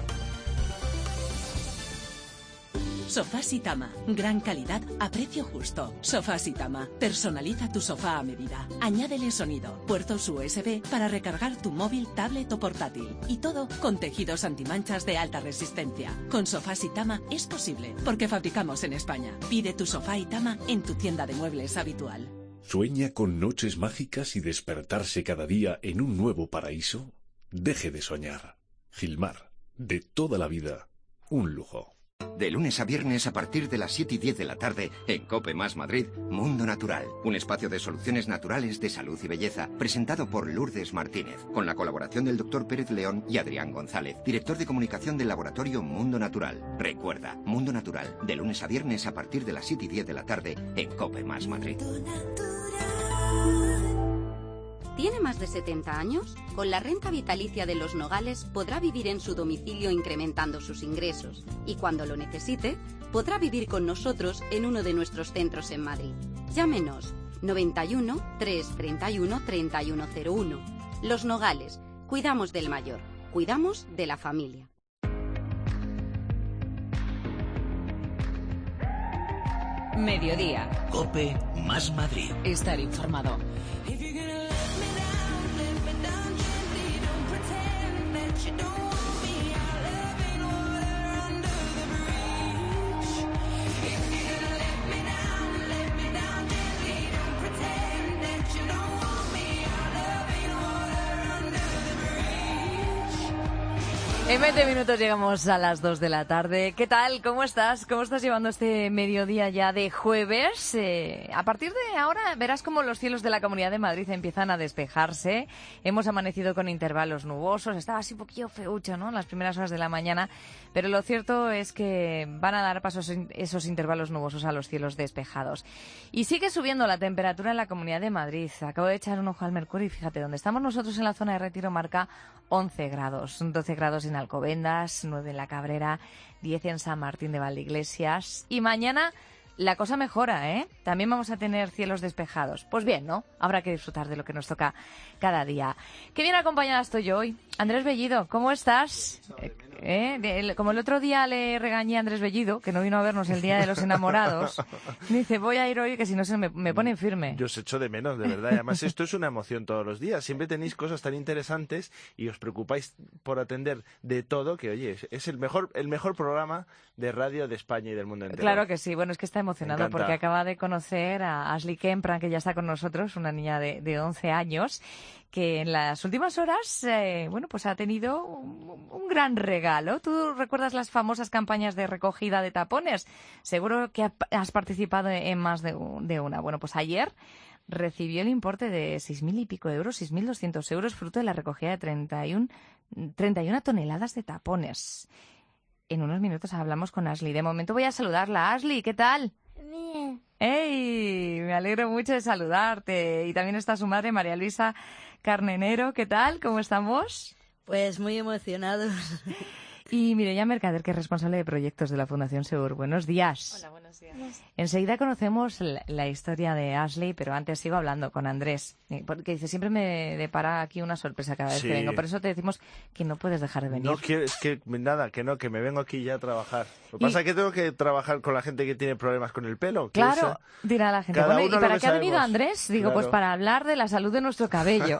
Sofás y Tama. Gran calidad a precio justo. Sofás y Tama. Personaliza tu sofá a medida. Añádele sonido, puertos USB para recargar tu móvil, tablet o portátil. Y todo con tejidos antimanchas de alta resistencia. Con Sofás y Tama es posible, porque fabricamos en España. Pide tu sofá y Tama en tu tienda de muebles habitual. ¿Sueña con noches mágicas y despertarse cada día en un nuevo paraíso? Deje de soñar. Gilmar, de toda la vida, un lujo. De lunes a viernes a partir de las 7:10 de la tarde en COPE más Madrid, Mundo Natural, un espacio de soluciones naturales de salud y belleza, presentado por Lourdes Martínez, con la colaboración del Dr. Pérez León y Adrián González, director de comunicación del laboratorio Mundo Natural. Recuerda, Mundo Natural, de lunes a viernes a partir de las 7:10 de la tarde en COPE más Madrid. ¿Tiene más de 70 años? Con la renta vitalicia de Los Nogales podrá vivir en su domicilio incrementando sus ingresos y cuando lo necesite, podrá vivir con nosotros en uno de nuestros centros en Madrid. Llámenos 91 331 3101. Los Nogales. Cuidamos del mayor. Cuidamos de la familia. Mediodía. COPE más Madrid. Estar informado. En 20 minutos llegamos a las 2 de la tarde. ¿Qué tal? ¿Cómo estás? ¿Cómo estás llevando este mediodía ya de jueves? A partir de ahora verás cómo los cielos de la Comunidad de Madrid empiezan a despejarse. Hemos amanecido con intervalos nubosos. Estaba así un poquillo feucho, ¿no?, en las primeras horas de la mañana. Pero lo cierto es que van a dar pasos esos intervalos nubosos a los cielos despejados. Y sigue subiendo la temperatura en la Comunidad de Madrid. Acabo de echar un ojo al mercurio y fíjate, donde estamos nosotros en la zona de Retiro marca 11 grados. 12 grados en Alcobendas, 9 en La Cabrera, 10 en San Martín de Valdeiglesias. Y mañana la cosa mejora, ¿eh? También vamos a tener cielos despejados. Pues bien, ¿no? Habrá que disfrutar de lo que nos toca cada día. Qué bien acompañada estoy yo hoy. Andrés Bellido, ¿cómo estás? Como el otro día le regañé a Andrés Bellido, que no vino a vernos el Día de los Enamorados, me dice, voy a ir hoy, que si no se me ponen firme. Yo os echo de menos, de verdad. Y además esto es una emoción todos los días. Siempre tenéis cosas tan interesantes y os preocupáis por atender de todo, que oye, es el mejor programa de radio de España y del mundo entero. Claro que sí. Bueno, es que está emocionado porque acaba de conocer a Ashley Kempran, que ya está con nosotros, una niña de 11 años, que en las últimas horas, pues ha tenido un gran regalo. ¿Tú recuerdas las famosas campañas de recogida de tapones? Seguro que has participado en más de una. Bueno, pues ayer recibió el importe de 6.000 y pico euros, 6.200 euros, fruto de la recogida de 31 toneladas de tapones. En unos minutos hablamos con Ashley. De momento voy a saludarla. Ashley, ¿qué tal? Bien. ¡Ey! Me alegro mucho de saludarte. Y también está su madre, María Luisa Carnenero. ¿Qué tal? ¿Cómo estamos? Pues muy emocionados. Y Mireia Mercader, que es responsable de proyectos de la Fundación Seur. Buenos días. Hola, buenos días. Enseguida conocemos la historia de Ashley, pero antes sigo hablando con Andrés, porque dice, siempre me depara aquí una sorpresa cada vez que vengo. Por eso te decimos que no puedes dejar de venir. No quiero, es que nada, que me vengo aquí ya a trabajar. Lo que pasa es que tengo que trabajar con la gente que tiene problemas con el pelo. Claro, dirá la gente. Bueno, ¿y para qué ha venido Andrés? Digo, pues para hablar de la salud de nuestro cabello.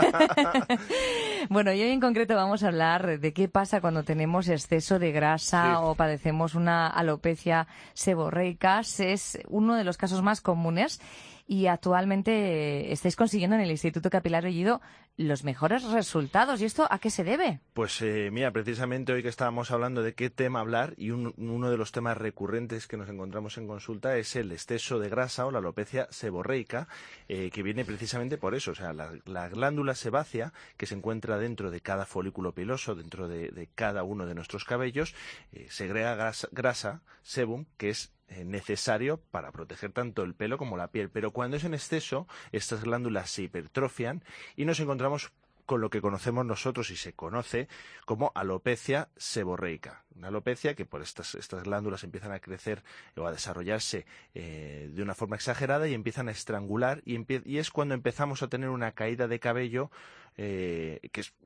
Bueno, y hoy en concreto vamos a hablar de qué pasa cuando tenemos exceso de grasa o padecemos una alopecia seborreica. Es uno de los casos más comunes y actualmente estáis consiguiendo en el Instituto Capilar Bellido los mejores resultados. ¿Y esto a qué se debe? Pues mira, precisamente hoy que estábamos hablando de qué tema hablar, y uno de los temas recurrentes que nos encontramos en consulta es el exceso de grasa o la alopecia seborreica, que viene precisamente por eso. O sea, la glándula sebácea que se encuentra dentro de cada folículo piloso, dentro de cada uno de nuestros cabellos, segrega grasa, sebum, que es necesario para proteger tanto el pelo como la piel, pero cuando es en exceso estas glándulas se hipertrofian y nos encontramos con lo que conocemos nosotros y se conoce como alopecia seborreica. Una alopecia que por estas glándulas empiezan a crecer o a desarrollarse de una forma exagerada y empiezan a estrangular y es cuando empezamos a tener una caída de cabello que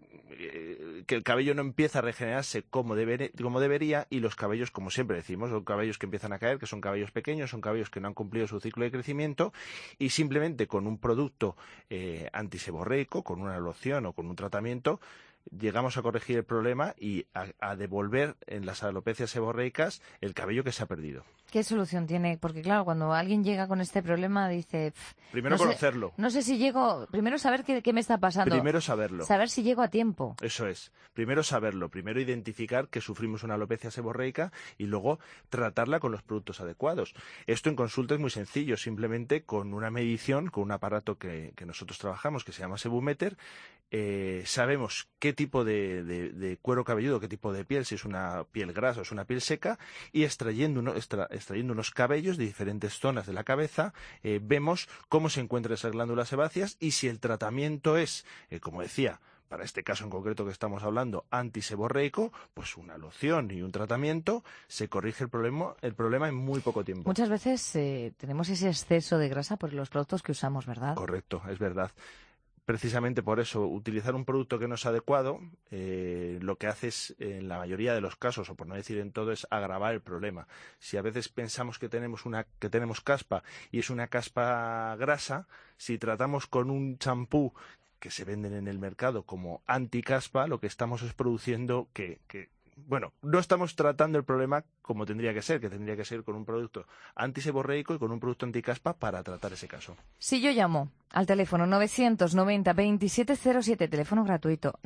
el cabello no empieza a regenerarse como debería, y los cabellos, como siempre decimos, son cabellos que empiezan a caer, que son cabellos pequeños, son cabellos que no han cumplido su ciclo de crecimiento, y simplemente con un producto antiseborreico, con una loción o con un tratamiento, llegamos a corregir el problema y a devolver en las alopecias seborreicas el cabello que se ha perdido. ¿Qué solución tiene? Porque claro, cuando alguien llega con este problema dice... Primero conocerlo. No sé si llego... Primero saber qué me está pasando. Primero saberlo. Saber si llego a tiempo. Eso es. Primero saberlo. Primero identificar que sufrimos una alopecia seborreica y luego tratarla con los productos adecuados. Esto en consulta es muy sencillo. Simplemente con una medición, con un aparato que nosotros trabajamos que se llama Sebumeter, sabemos qué tipo de cuero cabelludo, qué tipo de piel, si es una piel grasa o es una piel seca, y extrayendo unos cabellos de diferentes zonas de la cabeza, vemos cómo se encuentran esas glándulas sebáceas y si el tratamiento es, como decía, para este caso en concreto que estamos hablando, antiseborreico, pues una loción y un tratamiento, se corrige el problema en muy poco tiempo. Muchas veces tenemos ese exceso de grasa por los productos que usamos, ¿verdad? Correcto, es verdad. Precisamente por eso, utilizar un producto que no es adecuado, lo que hace es, en la mayoría de los casos, o por no decir en todo, es agravar el problema. Si a veces pensamos que tenemos caspa y es una caspa grasa, si tratamos con un champú que se venden en el mercado como anticaspa, lo que estamos es produciendo bueno, no estamos tratando el problema como tendría que ser con un producto antiseborreico y con un producto anticaspa para tratar ese caso. Si yo llamo al teléfono 990-2707, teléfono gratuito,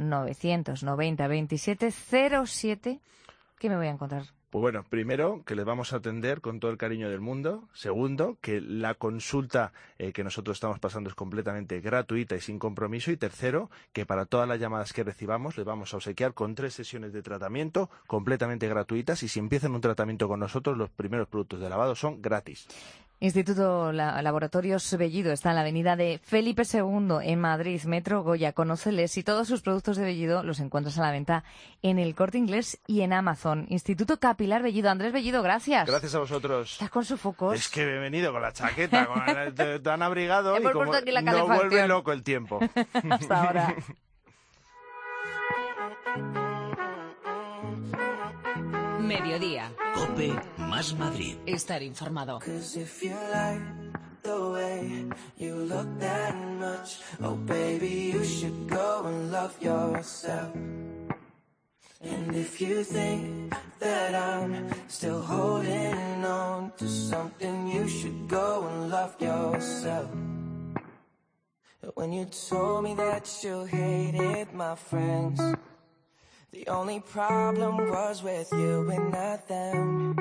990-2707, ¿qué me voy a encontrar? Pues bueno, primero, que les vamos a atender con todo el cariño del mundo. Segundo, que la consulta que nosotros estamos pasando es completamente gratuita y sin compromiso. Y tercero, que para todas las llamadas que recibamos les vamos a obsequiar con 3 sesiones de tratamiento completamente gratuitas. Y si empiezan un tratamiento con nosotros, los primeros productos de lavado son gratis. Instituto Laboratorios Bellido está en la avenida de Felipe II en Madrid, Metro Goya. Conóceles y todos sus productos de Bellido los encuentras a la venta en El Corte Inglés y en Amazon. Instituto Capilar Bellido. Andrés Bellido, gracias. Gracias a vosotros. ¿Estás con sofocos? Es que he venido con la chaqueta, te han abrigado y como no vuelve loco el tiempo. Hasta ahora. Mediodía. COPE más Madrid. Estar informado. The way you look that much, oh baby, you should go and love yourself. And if you think that I'm still holding on to something, you should go and love yourself. When you told me that you hated my friends, the only problem was with you and not them.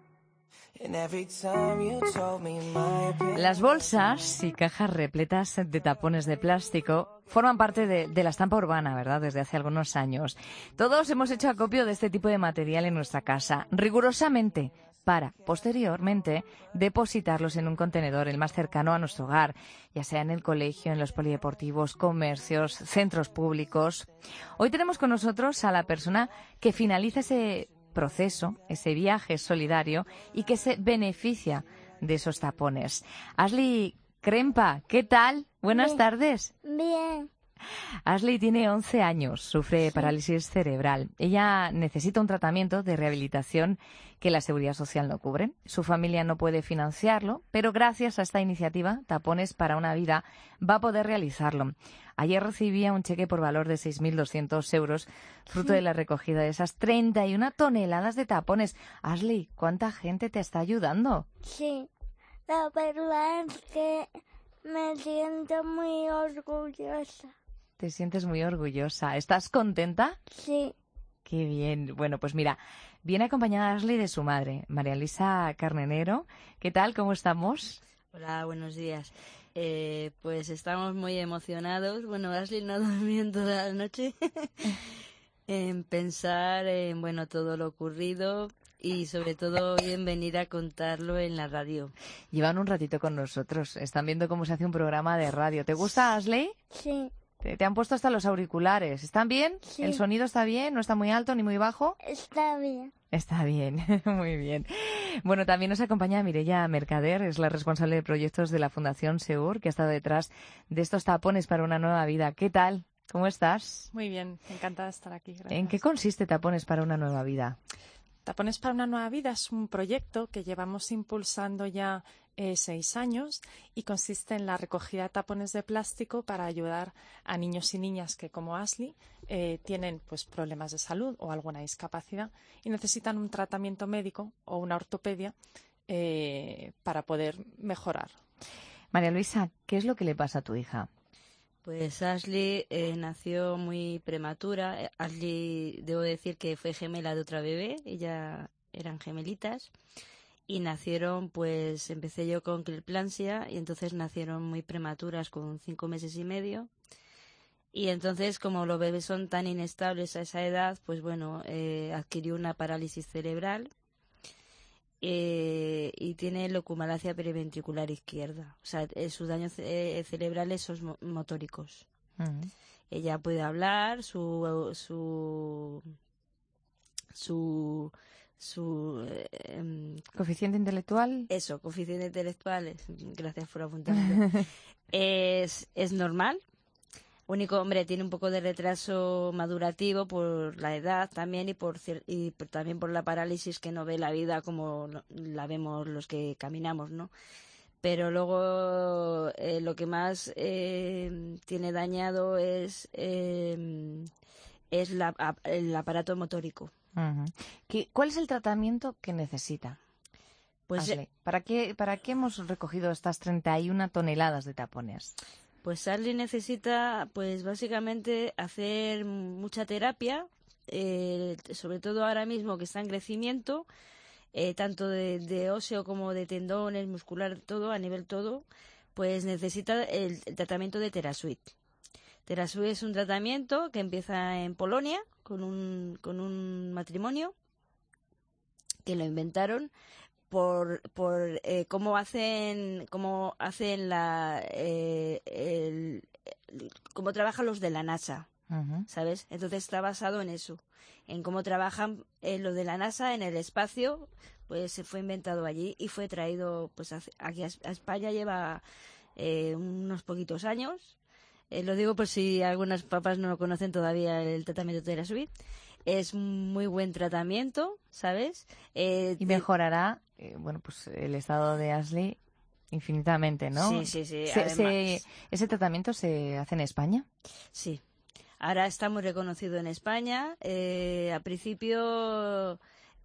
Las bolsas y cajas repletas de tapones de plástico forman parte de la estampa urbana, ¿verdad?, desde hace algunos años. Todos hemos hecho acopio de este tipo de material en nuestra casa, rigurosamente, para, posteriormente, depositarlos en un contenedor el más cercano a nuestro hogar, ya sea en el colegio, en los polideportivos, comercios, centros públicos. Hoy tenemos con nosotros a la persona que finaliza ese proceso, ese viaje solidario y que se beneficia de esos tapones. Ashley Krempa, ¿qué tal? Buenas tardes. Bien. Ashley tiene 11 años, sufre parálisis cerebral. Ella necesita un tratamiento de rehabilitación que la Seguridad Social no cubre. Su familia no puede financiarlo, pero gracias a esta iniciativa, Tapones para una Vida, va a poder realizarlo. Ayer recibía un cheque por valor de 6.200 euros, fruto de la recogida de esas 31 toneladas de tapones. Ashley, ¿cuánta gente te está ayudando? Sí, la verdad es que me siento muy orgullosa. Te sientes muy orgullosa. ¿Estás contenta? Sí. Qué bien. Bueno, pues mira, viene acompañada Ashley de su madre, María Luisa Carnenero. ¿Qué tal? ¿Cómo estamos? Hola, buenos días. Pues estamos muy emocionados. Bueno, Ashley no dormí en toda la noche en pensar en, bueno, todo lo ocurrido y sobre todo hoy en venir a contarlo en la radio. Llevan un ratito con nosotros. Están viendo cómo se hace un programa de radio. ¿Te gusta, Ashley? Sí. Te han puesto hasta los auriculares. ¿Están bien? Sí. ¿El sonido está bien? ¿No está muy alto ni muy bajo? Está bien. Está bien, muy bien. Bueno, también nos acompaña Mireia Mercader, es la responsable de proyectos de la Fundación Seur, que ha estado detrás de estos tapones para una nueva vida. ¿Qué tal? ¿Cómo estás? Muy bien, encantada de estar aquí. Gracias. ¿En qué consiste Tapones para una nueva vida? Tapones para una nueva vida es un proyecto que llevamos impulsando ya 6 años y consiste en la recogida de tapones de plástico para ayudar a niños y niñas que, como Ashley, tienen pues problemas de salud o alguna discapacidad y necesitan un tratamiento médico o una ortopedia para poder mejorar. María Luisa, ¿qué es lo que le pasa a tu hija? Pues Ashley nació muy prematura. Ashley, debo decir que fue gemela de otra bebé, ella eran gemelitas. Y nacieron, pues empecé yo con preeclampsia y entonces nacieron muy prematuras con 5 meses y medio. Y entonces, como los bebés son tan inestables a esa edad, pues bueno, adquirió una parálisis cerebral y tiene locumalacia periventricular izquierda. O sea, sus daños cerebrales son motóricos. Uh-huh. Ella puede hablar, su ¿coeficiente intelectual? Eso, coeficiente intelectual, gracias por apuntarlo. es normal. Único, hombre, tiene un poco de retraso madurativo por la edad también y también por la parálisis, que no ve la vida como la vemos los que caminamos, ¿no? Pero luego lo que más tiene dañado es el aparato motórico. Uh-huh. ¿Cuál es el tratamiento que necesita? Pues Ashley, ¿para qué hemos recogido estas 31 toneladas de tapones? Pues Ashley necesita, pues básicamente, hacer mucha terapia, sobre todo ahora mismo que está en crecimiento, tanto de óseo como de tendones, muscular, todo, a nivel todo, pues necesita el tratamiento de TheraSuit. TheraSuit es un tratamiento que empieza en Polonia con un matrimonio que lo inventaron por cómo hacen cómo trabajan los de la NASA, uh-huh. ¿Sabes? Entonces está basado en eso, en cómo trabajan los de la NASA en el espacio. Pues se fue inventado allí y fue traído pues aquí a España. Lleva unos poquitos años. Lo digo por si algunas papás no lo conocen todavía, el tratamiento de TheraSuit. es muy buen tratamiento, ¿sabes? Y mejorará, bueno, pues el estado de Ashley infinitamente, ¿no? Sí. ¿Ese tratamiento se hace en España? Sí. Ahora está muy reconocido en España. Al principio,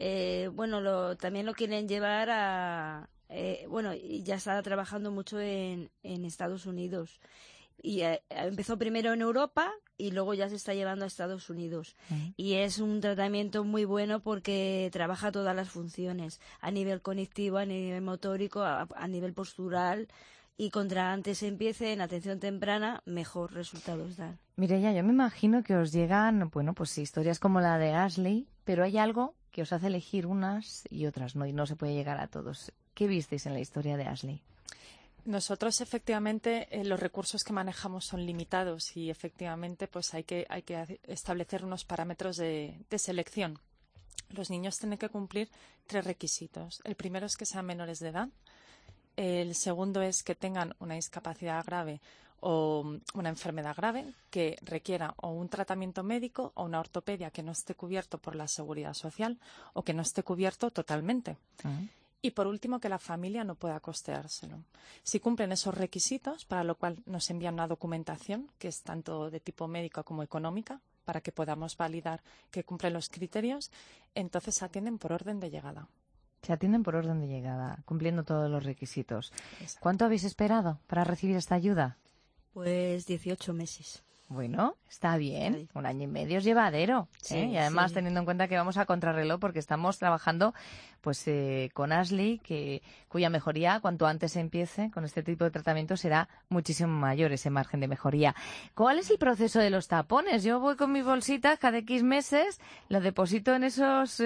también lo quieren llevar a... y ya está trabajando mucho en Estados Unidos. Y empezó primero en Europa y luego ya se está llevando a Estados Unidos. Y es un tratamiento muy bueno porque trabaja todas las funciones, a nivel cognitivo, a nivel motórico, a nivel postural, y contra antes empiece en atención temprana, mejor resultados dan. Mireia, yo me imagino que os llegan, bueno, pues historias como la de Ashley, pero hay algo que os hace elegir unas y otras no, y no se puede llegar a todos. ¿Qué visteis en la historia de Ashley? Nosotros efectivamente los recursos que manejamos son limitados y efectivamente pues hay que establecer unos parámetros de selección. Los niños tienen que cumplir 3 requisitos. El primero es que sean menores de edad. El segundo es que tengan una discapacidad grave o una enfermedad grave que requiera o un tratamiento médico o una ortopedia que no esté cubierto por la Seguridad Social o que no esté cubierto totalmente. Y por último, que la familia no pueda costeárselo. Si cumplen esos requisitos, para lo cual nos envían una documentación que es tanto de tipo médico como económica, para que podamos validar que cumplen los criterios, entonces se atienden por orden de llegada. Se atienden por orden de llegada, cumpliendo todos los requisitos. Exacto. ¿Cuánto habéis esperado para recibir esta ayuda? Pues 18 meses. Bueno, está bien. 1 año y medio es llevadero. Sí, Y además teniendo en cuenta que vamos a contrarreloj porque estamos trabajando pues con Ashley, cuya mejoría, cuanto antes empiece con este tipo de tratamiento, será muchísimo mayor ese margen de mejoría. ¿Cuál es el proceso de los tapones? Yo voy con mis bolsitas cada X meses, lo deposito en esos,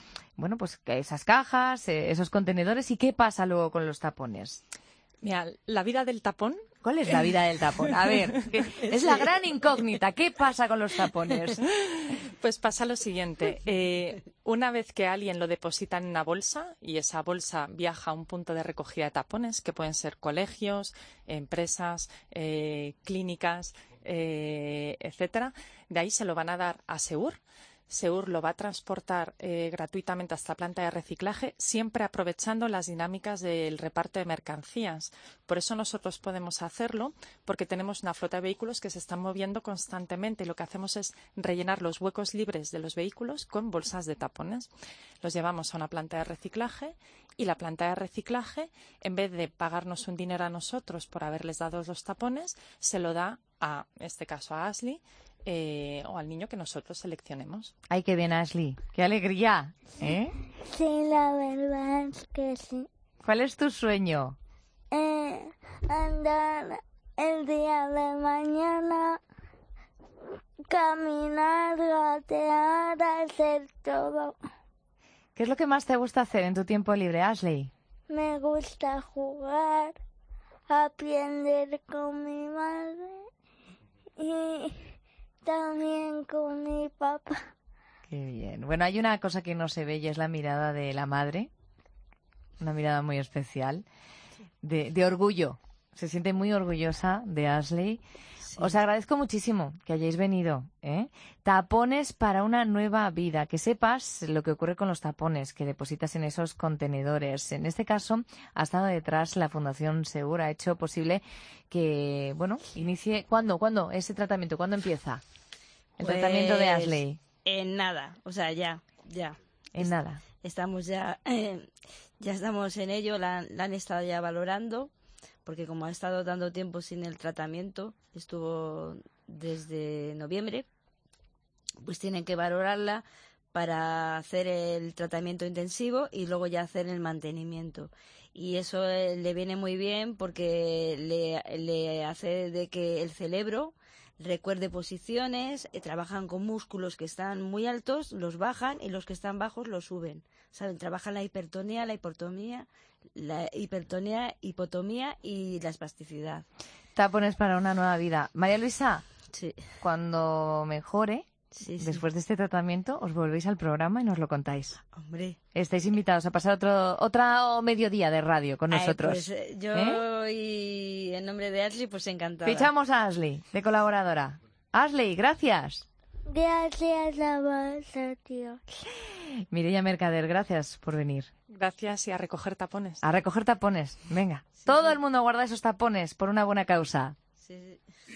esas cajas, esos contenedores. ¿Y qué pasa luego con los tapones? Mira, la vida del tapón. ¿Cuál es la vida del tapón? A ver, es la gran incógnita. ¿Qué pasa con los tapones? Pues pasa lo siguiente. Una vez que alguien lo deposita en una bolsa y esa bolsa viaja a un punto de recogida de tapones, que pueden ser colegios, empresas, clínicas, etcétera, de ahí se lo van a dar a Seur. Seur lo va a transportar gratuitamente hasta planta de reciclaje, siempre aprovechando las dinámicas del reparto de mercancías. Por eso nosotros podemos hacerlo, porque tenemos una flota de vehículos que se están moviendo constantemente y lo que hacemos es rellenar los huecos libres de los vehículos con bolsas de tapones. Los llevamos a una planta de reciclaje y la planta de reciclaje, en vez de pagarnos un dinero a nosotros por haberles dado los tapones, se lo da en este caso a Ashley, o al niño que nosotros seleccionemos. ¡Ay, qué bien, Ashley! ¡Qué alegría! ¿Eh? Sí, la verdad es que sí. ¿Cuál es tu sueño? Andar el día de mañana, caminar, gatear, hacer todo. ¿Qué es lo que más te gusta hacer en tu tiempo libre, Ashley? Me gusta jugar, aprender con mi madre y también con mi papá. Qué bien. Bueno, hay una cosa que no se ve y es la mirada de la madre. Una mirada muy especial. De orgullo. Se siente muy orgullosa de Ashley. Sí. Os agradezco muchísimo que hayáis venido. Tapones para una nueva vida. Que sepas lo que ocurre con los tapones que depositas en esos contenedores. En este caso, ha estado detrás la Fundación Seur. Ha hecho posible que, inicie... ¿Cuándo ese tratamiento? ¿Cuándo empieza el tratamiento de Ashley? En nada. O sea, ya. En nada. Estamos ya estamos en ello. La han estado ya valorando. Porque como ha estado dando tiempo sin el tratamiento, estuvo desde noviembre, pues tienen que valorarla para hacer el tratamiento intensivo y luego ya hacer el mantenimiento. Y eso le viene muy bien porque le hace de que el cerebro recuerde posiciones, trabajan con músculos que están muy altos, los bajan y los que están bajos los suben. ¿Saben? Trabajan la hipertonía, la hipotomía y la espasticidad. Tapones para una nueva vida. María Luisa, sí. Cuando mejore, después de este tratamiento, os volvéis al programa y nos lo contáis. Hombre. Estáis invitados a pasar otro mediodía de radio con nosotros. Pues yo y en nombre de Ashley, pues encantada. Fichamos a Ashley, de colaboradora. Ashley, gracias. Gracias a vosotros. Mireia Mercader, gracias por venir. Gracias, y a recoger tapones. A recoger tapones, venga. Sí, todo el mundo guarda esos tapones por una buena causa. Sí.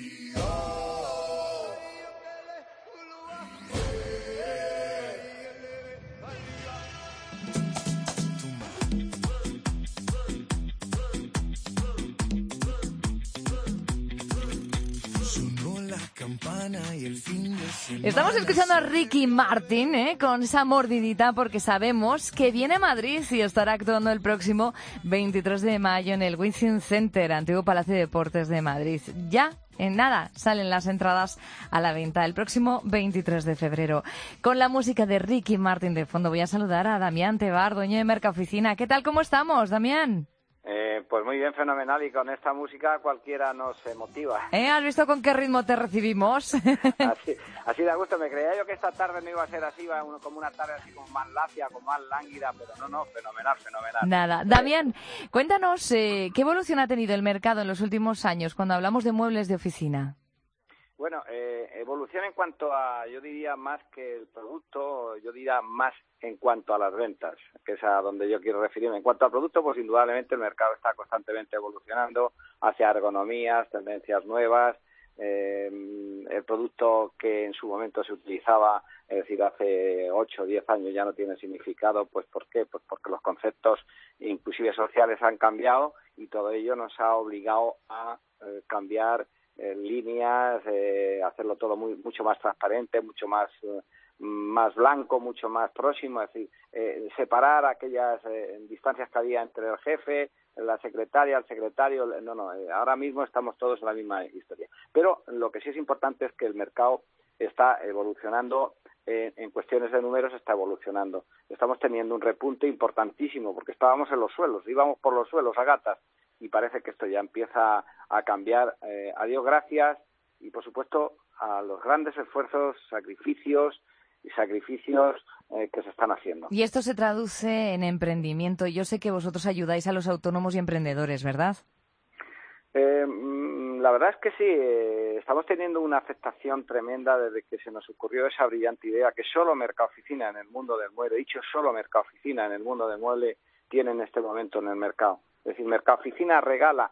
Estamos escuchando a Ricky Martin, con esa mordidita, porque sabemos que viene a Madrid y estará actuando el próximo 23 de mayo en el Within Center, antiguo Palacio de Deportes de Madrid. Ya en nada salen las entradas a la venta el próximo 23 de febrero. Con la música de Ricky Martin de fondo voy a saludar a Damián Tebar, dueño de Mercaoficina. ¿Qué tal, cómo estamos, Damián? Pues muy bien, fenomenal, y con esta música cualquiera nos motiva. ¿Has visto con qué ritmo te recibimos? Así de gusto. Me creía yo que esta tarde no iba a ser así, iba como una tarde así como más lacia, como más lánguida, pero no, fenomenal. Nada. Damián, cuéntanos, ¿qué evolución ha tenido el mercado en los últimos años cuando hablamos de muebles de oficina? Bueno, evolución en cuanto a, yo diría más que el producto, yo diría más en cuanto a las ventas, que es a donde yo quiero referirme. En cuanto al producto, pues indudablemente el mercado está constantemente evolucionando hacia ergonomías, tendencias nuevas. El producto que en su momento se utilizaba, es decir, hace 8 o 10 años ya no tiene significado. Pues ¿por qué? Pues porque los conceptos, inclusive sociales, han cambiado, y todo ello nos ha obligado a cambiar líneas, hacerlo todo mucho más transparente, mucho más blanco, mucho más próximo, es decir, separar aquellas distancias que había entre el jefe, la secretaria, el secretario. Ahora mismo estamos todos en la misma historia. Pero lo que sí es importante es que el mercado está evolucionando, en cuestiones de números está evolucionando. Estamos teniendo un repunte importantísimo, porque estábamos en los suelos, íbamos por los suelos a gatas, y parece que esto ya empieza a cambiar. A Dios gracias, y por supuesto a los grandes esfuerzos, sacrificios que se están haciendo. Y esto se traduce en emprendimiento. Yo sé que vosotros ayudáis a los autónomos y emprendedores, ¿verdad? La verdad es que sí. Estamos teniendo una aceptación tremenda desde que se nos ocurrió esa brillante idea que solo Mercaoficina en el mundo del mueble, solo Mercaoficina en el mundo del mueble tiene en este momento en el mercado. Es decir, Mercaoficina regala.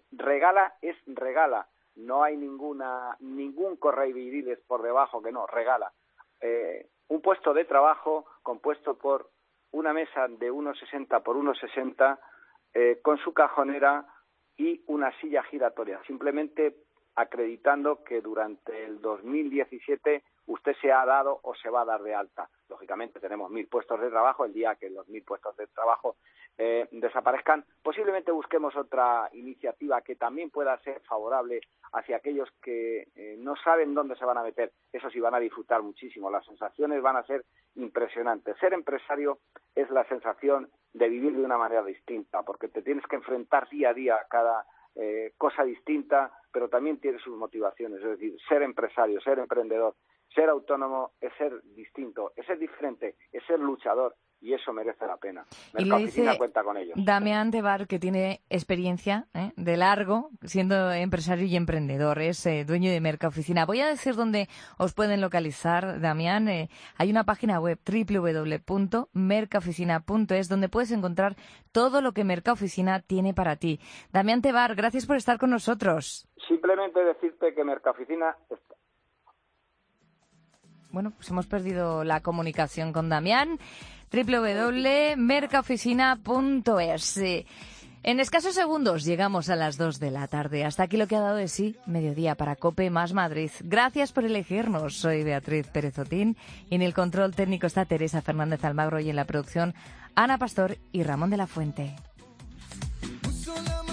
No hay ningún correividiles por debajo que no, regala. Un puesto de trabajo compuesto por una mesa de 1,60 por 1,60 con su cajonera y una silla giratoria, simplemente acreditando que durante el 2017 usted se ha dado o se va a dar de alta. Lógicamente tenemos 1.000 puestos de trabajo. El día que los 1.000 puestos de trabajo desaparezcan, posiblemente busquemos otra iniciativa que también pueda ser favorable hacia aquellos que no saben dónde se van a meter. Eso sí, van a disfrutar muchísimo. Las sensaciones van a ser impresionantes. Ser empresario es la sensación de vivir de una manera distinta, porque te tienes que enfrentar día a día a cada cosa distinta, pero también tiene sus motivaciones. Es decir, ser empresario, ser emprendedor, ser autónomo es ser distinto, es ser diferente, es ser luchador, y eso merece la pena. Mercaoficina cuenta con ello. Damián Tebar, que tiene experiencia de largo siendo empresario y emprendedor, es dueño de Mercaoficina. Voy a decir dónde os pueden localizar, Damián. Hay una página web, www.mercaoficina.es, donde puedes encontrar todo lo que Mercaoficina tiene para ti. Damián Tebar, gracias por estar con nosotros. Simplemente decirte que Mercaoficina está... Bueno, pues hemos perdido la comunicación con Damián. www.mercaoficina.es. En escasos segundos llegamos a las 2 de la tarde. Hasta aquí lo que ha dado de sí Mediodía para COPE más Madrid. Gracias por elegirnos. Soy Beatriz Pérez Otín y en el control técnico está Teresa Fernández Almagro y en la producción Ana Pastor y Ramón de la Fuente.